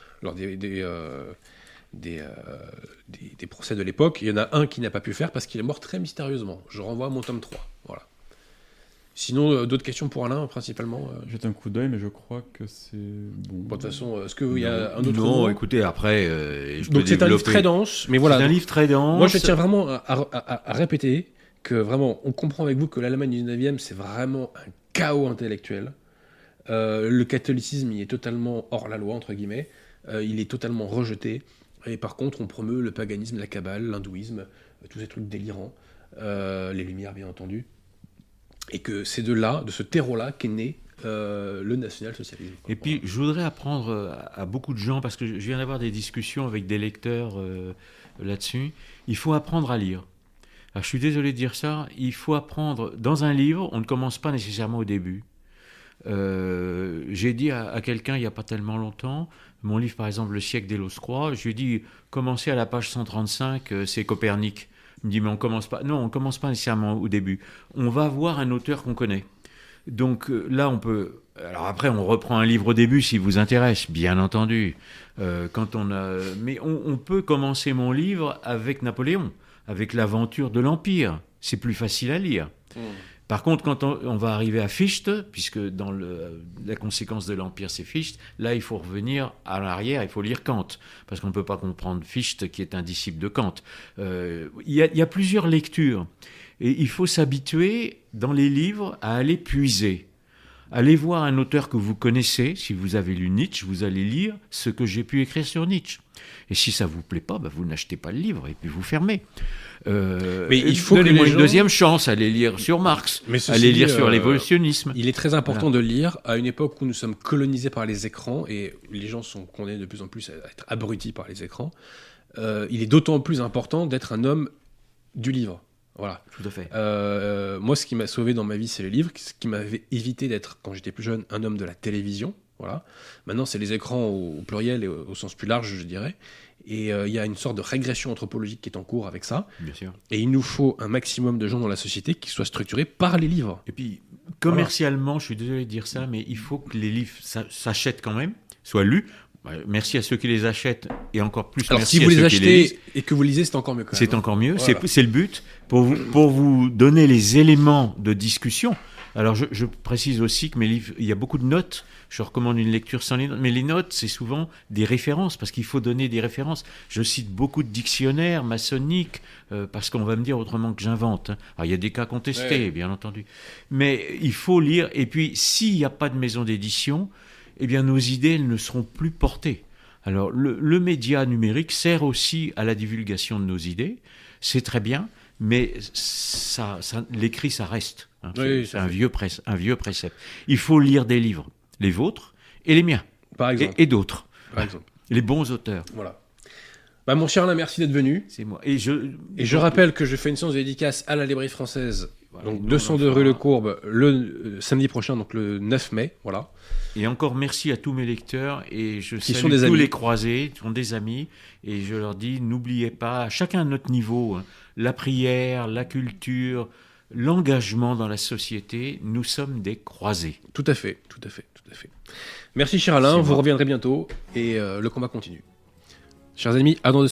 procès de l'époque. Il y en a un qui n'a pas pu faire parce qu'il est mort très mystérieusement. Je renvoie à mon tome 3. Voilà. Sinon, d'autres questions pour Alain, principalement Jette un coup d'œil, mais je crois que c'est bon. De toute façon, est-ce qu'il y a un autre Non, mot écoutez, après... Donc c'est un livre très dense, mais voilà. C'est un livre très dense. Moi, je tiens vraiment à répéter que vraiment, on comprend avec vous que l'Allemagne du 19e, c'est vraiment un chaos intellectuel. Le catholicisme, il est totalement hors la loi, entre guillemets. Il est totalement rejeté. Et par contre, on promeut le paganisme, la kabbale, l'hindouisme, tous ces trucs délirants. Les Lumières, bien entendu. Et que c'est de ce terreau-là, qu'est né le national-socialisme. Et puis, je voudrais apprendre à beaucoup de gens, parce que je viens d'avoir des discussions avec des lecteurs là-dessus, il faut apprendre à lire. Alors, je suis désolé de dire ça, il faut apprendre... Dans un livre, on ne commence pas nécessairement au début. J'ai dit à quelqu'un il n'y a pas tellement longtemps, mon livre par exemple Le siècle des Loscroix, je lui ai dit commencez à la page 135, c'est Copernic. Il me dit mais on commence pas. Non, on commence pas nécessairement au début. On va voir un auteur qu'on connaît. Donc là on peut. Alors après on reprend un livre au début s'il vous intéresse, bien entendu. Mais on peut commencer mon livre avec Napoléon, avec l'aventure de l'Empire. C'est plus facile à lire. Par contre, quand on va arriver à Fichte, puisque dans la conséquence de l'Empire, c'est Fichte, là, il faut revenir à l'arrière, il faut lire Kant, parce qu'on ne peut pas comprendre Fichte, qui est un disciple de Kant. Il y a plusieurs lectures, et il faut s'habituer, dans les livres, à aller puiser. Allez voir un auteur que vous connaissez, si vous avez lu Nietzsche, vous allez lire ce que j'ai pu écrire sur Nietzsche. Et si ça ne vous plaît pas, vous n'achetez pas le livre, et puis vous fermez. Mais il faut donnez-moi que une deuxième chance, allez lire sur Marx, allez lire sur l'évolutionnisme. Il est très important de lire à une époque où nous sommes colonisés par les écrans et les gens sont condamnés de plus en plus à être abrutis par les écrans. Il est d'autant plus important d'être un homme du livre. Voilà. Tout à fait. Moi, ce qui m'a sauvé dans ma vie, c'est les livres. Ce qui m'avait évité d'être, quand j'étais plus jeune, un homme de la télévision. Voilà. Maintenant, c'est les écrans au pluriel et au sens plus large, je dirais. Et il y a une sorte de régression anthropologique qui est en cours avec ça. Bien sûr. Et il nous faut un maximum de gens dans la société qui soient structurés par les livres. Et puis, Commercialement, je suis désolé de dire ça, mais il faut que les livres s'achètent quand même, soient lus. Merci à ceux qui les achètent et encore plus Alors, merci si vous à les ceux qui les achetez lisent. et que vous lisez, c'est encore mieux. Quand même. C'est encore mieux, Voilà. c'est le but, pour vous donner les éléments de discussion. Alors je précise aussi que mes livres, il y a beaucoup de notes, je recommande une lecture sans les notes, mais les notes c'est souvent des références, parce qu'il faut donner des références. Je cite beaucoup de dictionnaires maçonniques, parce qu'on va me dire autrement que j'invente. Hein. Alors il y a des cas contestés, bien entendu, mais il faut lire, et puis s'il n'y a pas de maison d'édition, eh bien nos idées elles ne seront plus portées. Alors le média numérique sert aussi à la divulgation de nos idées, c'est très bien, mais l'écrit ça reste. Hein, c'est un vieux précepte. Il faut lire des livres, les vôtres et les miens, par exemple, et d'autres, par exemple, les bons auteurs. Voilà. Mon cher Alain, merci d'être venu. C'est moi. Et je rappelle que je fais une séance de dédicace à la librairie française, donc 202 rue Le Courbe, le samedi prochain, donc le 9 mai, voilà. Et encore merci à tous mes lecteurs, et je Qui salue sont des tous amis. les croisés, qui sont des amis, et je leur dis, n'oubliez pas, à chacun à notre niveau, hein, la prière, la culture, l'engagement dans la société, nous sommes des croisés. Tout à fait, tout à fait, tout à fait. Merci cher Alain, vous reviendrez bientôt, et le combat continue. Chers amis, à dans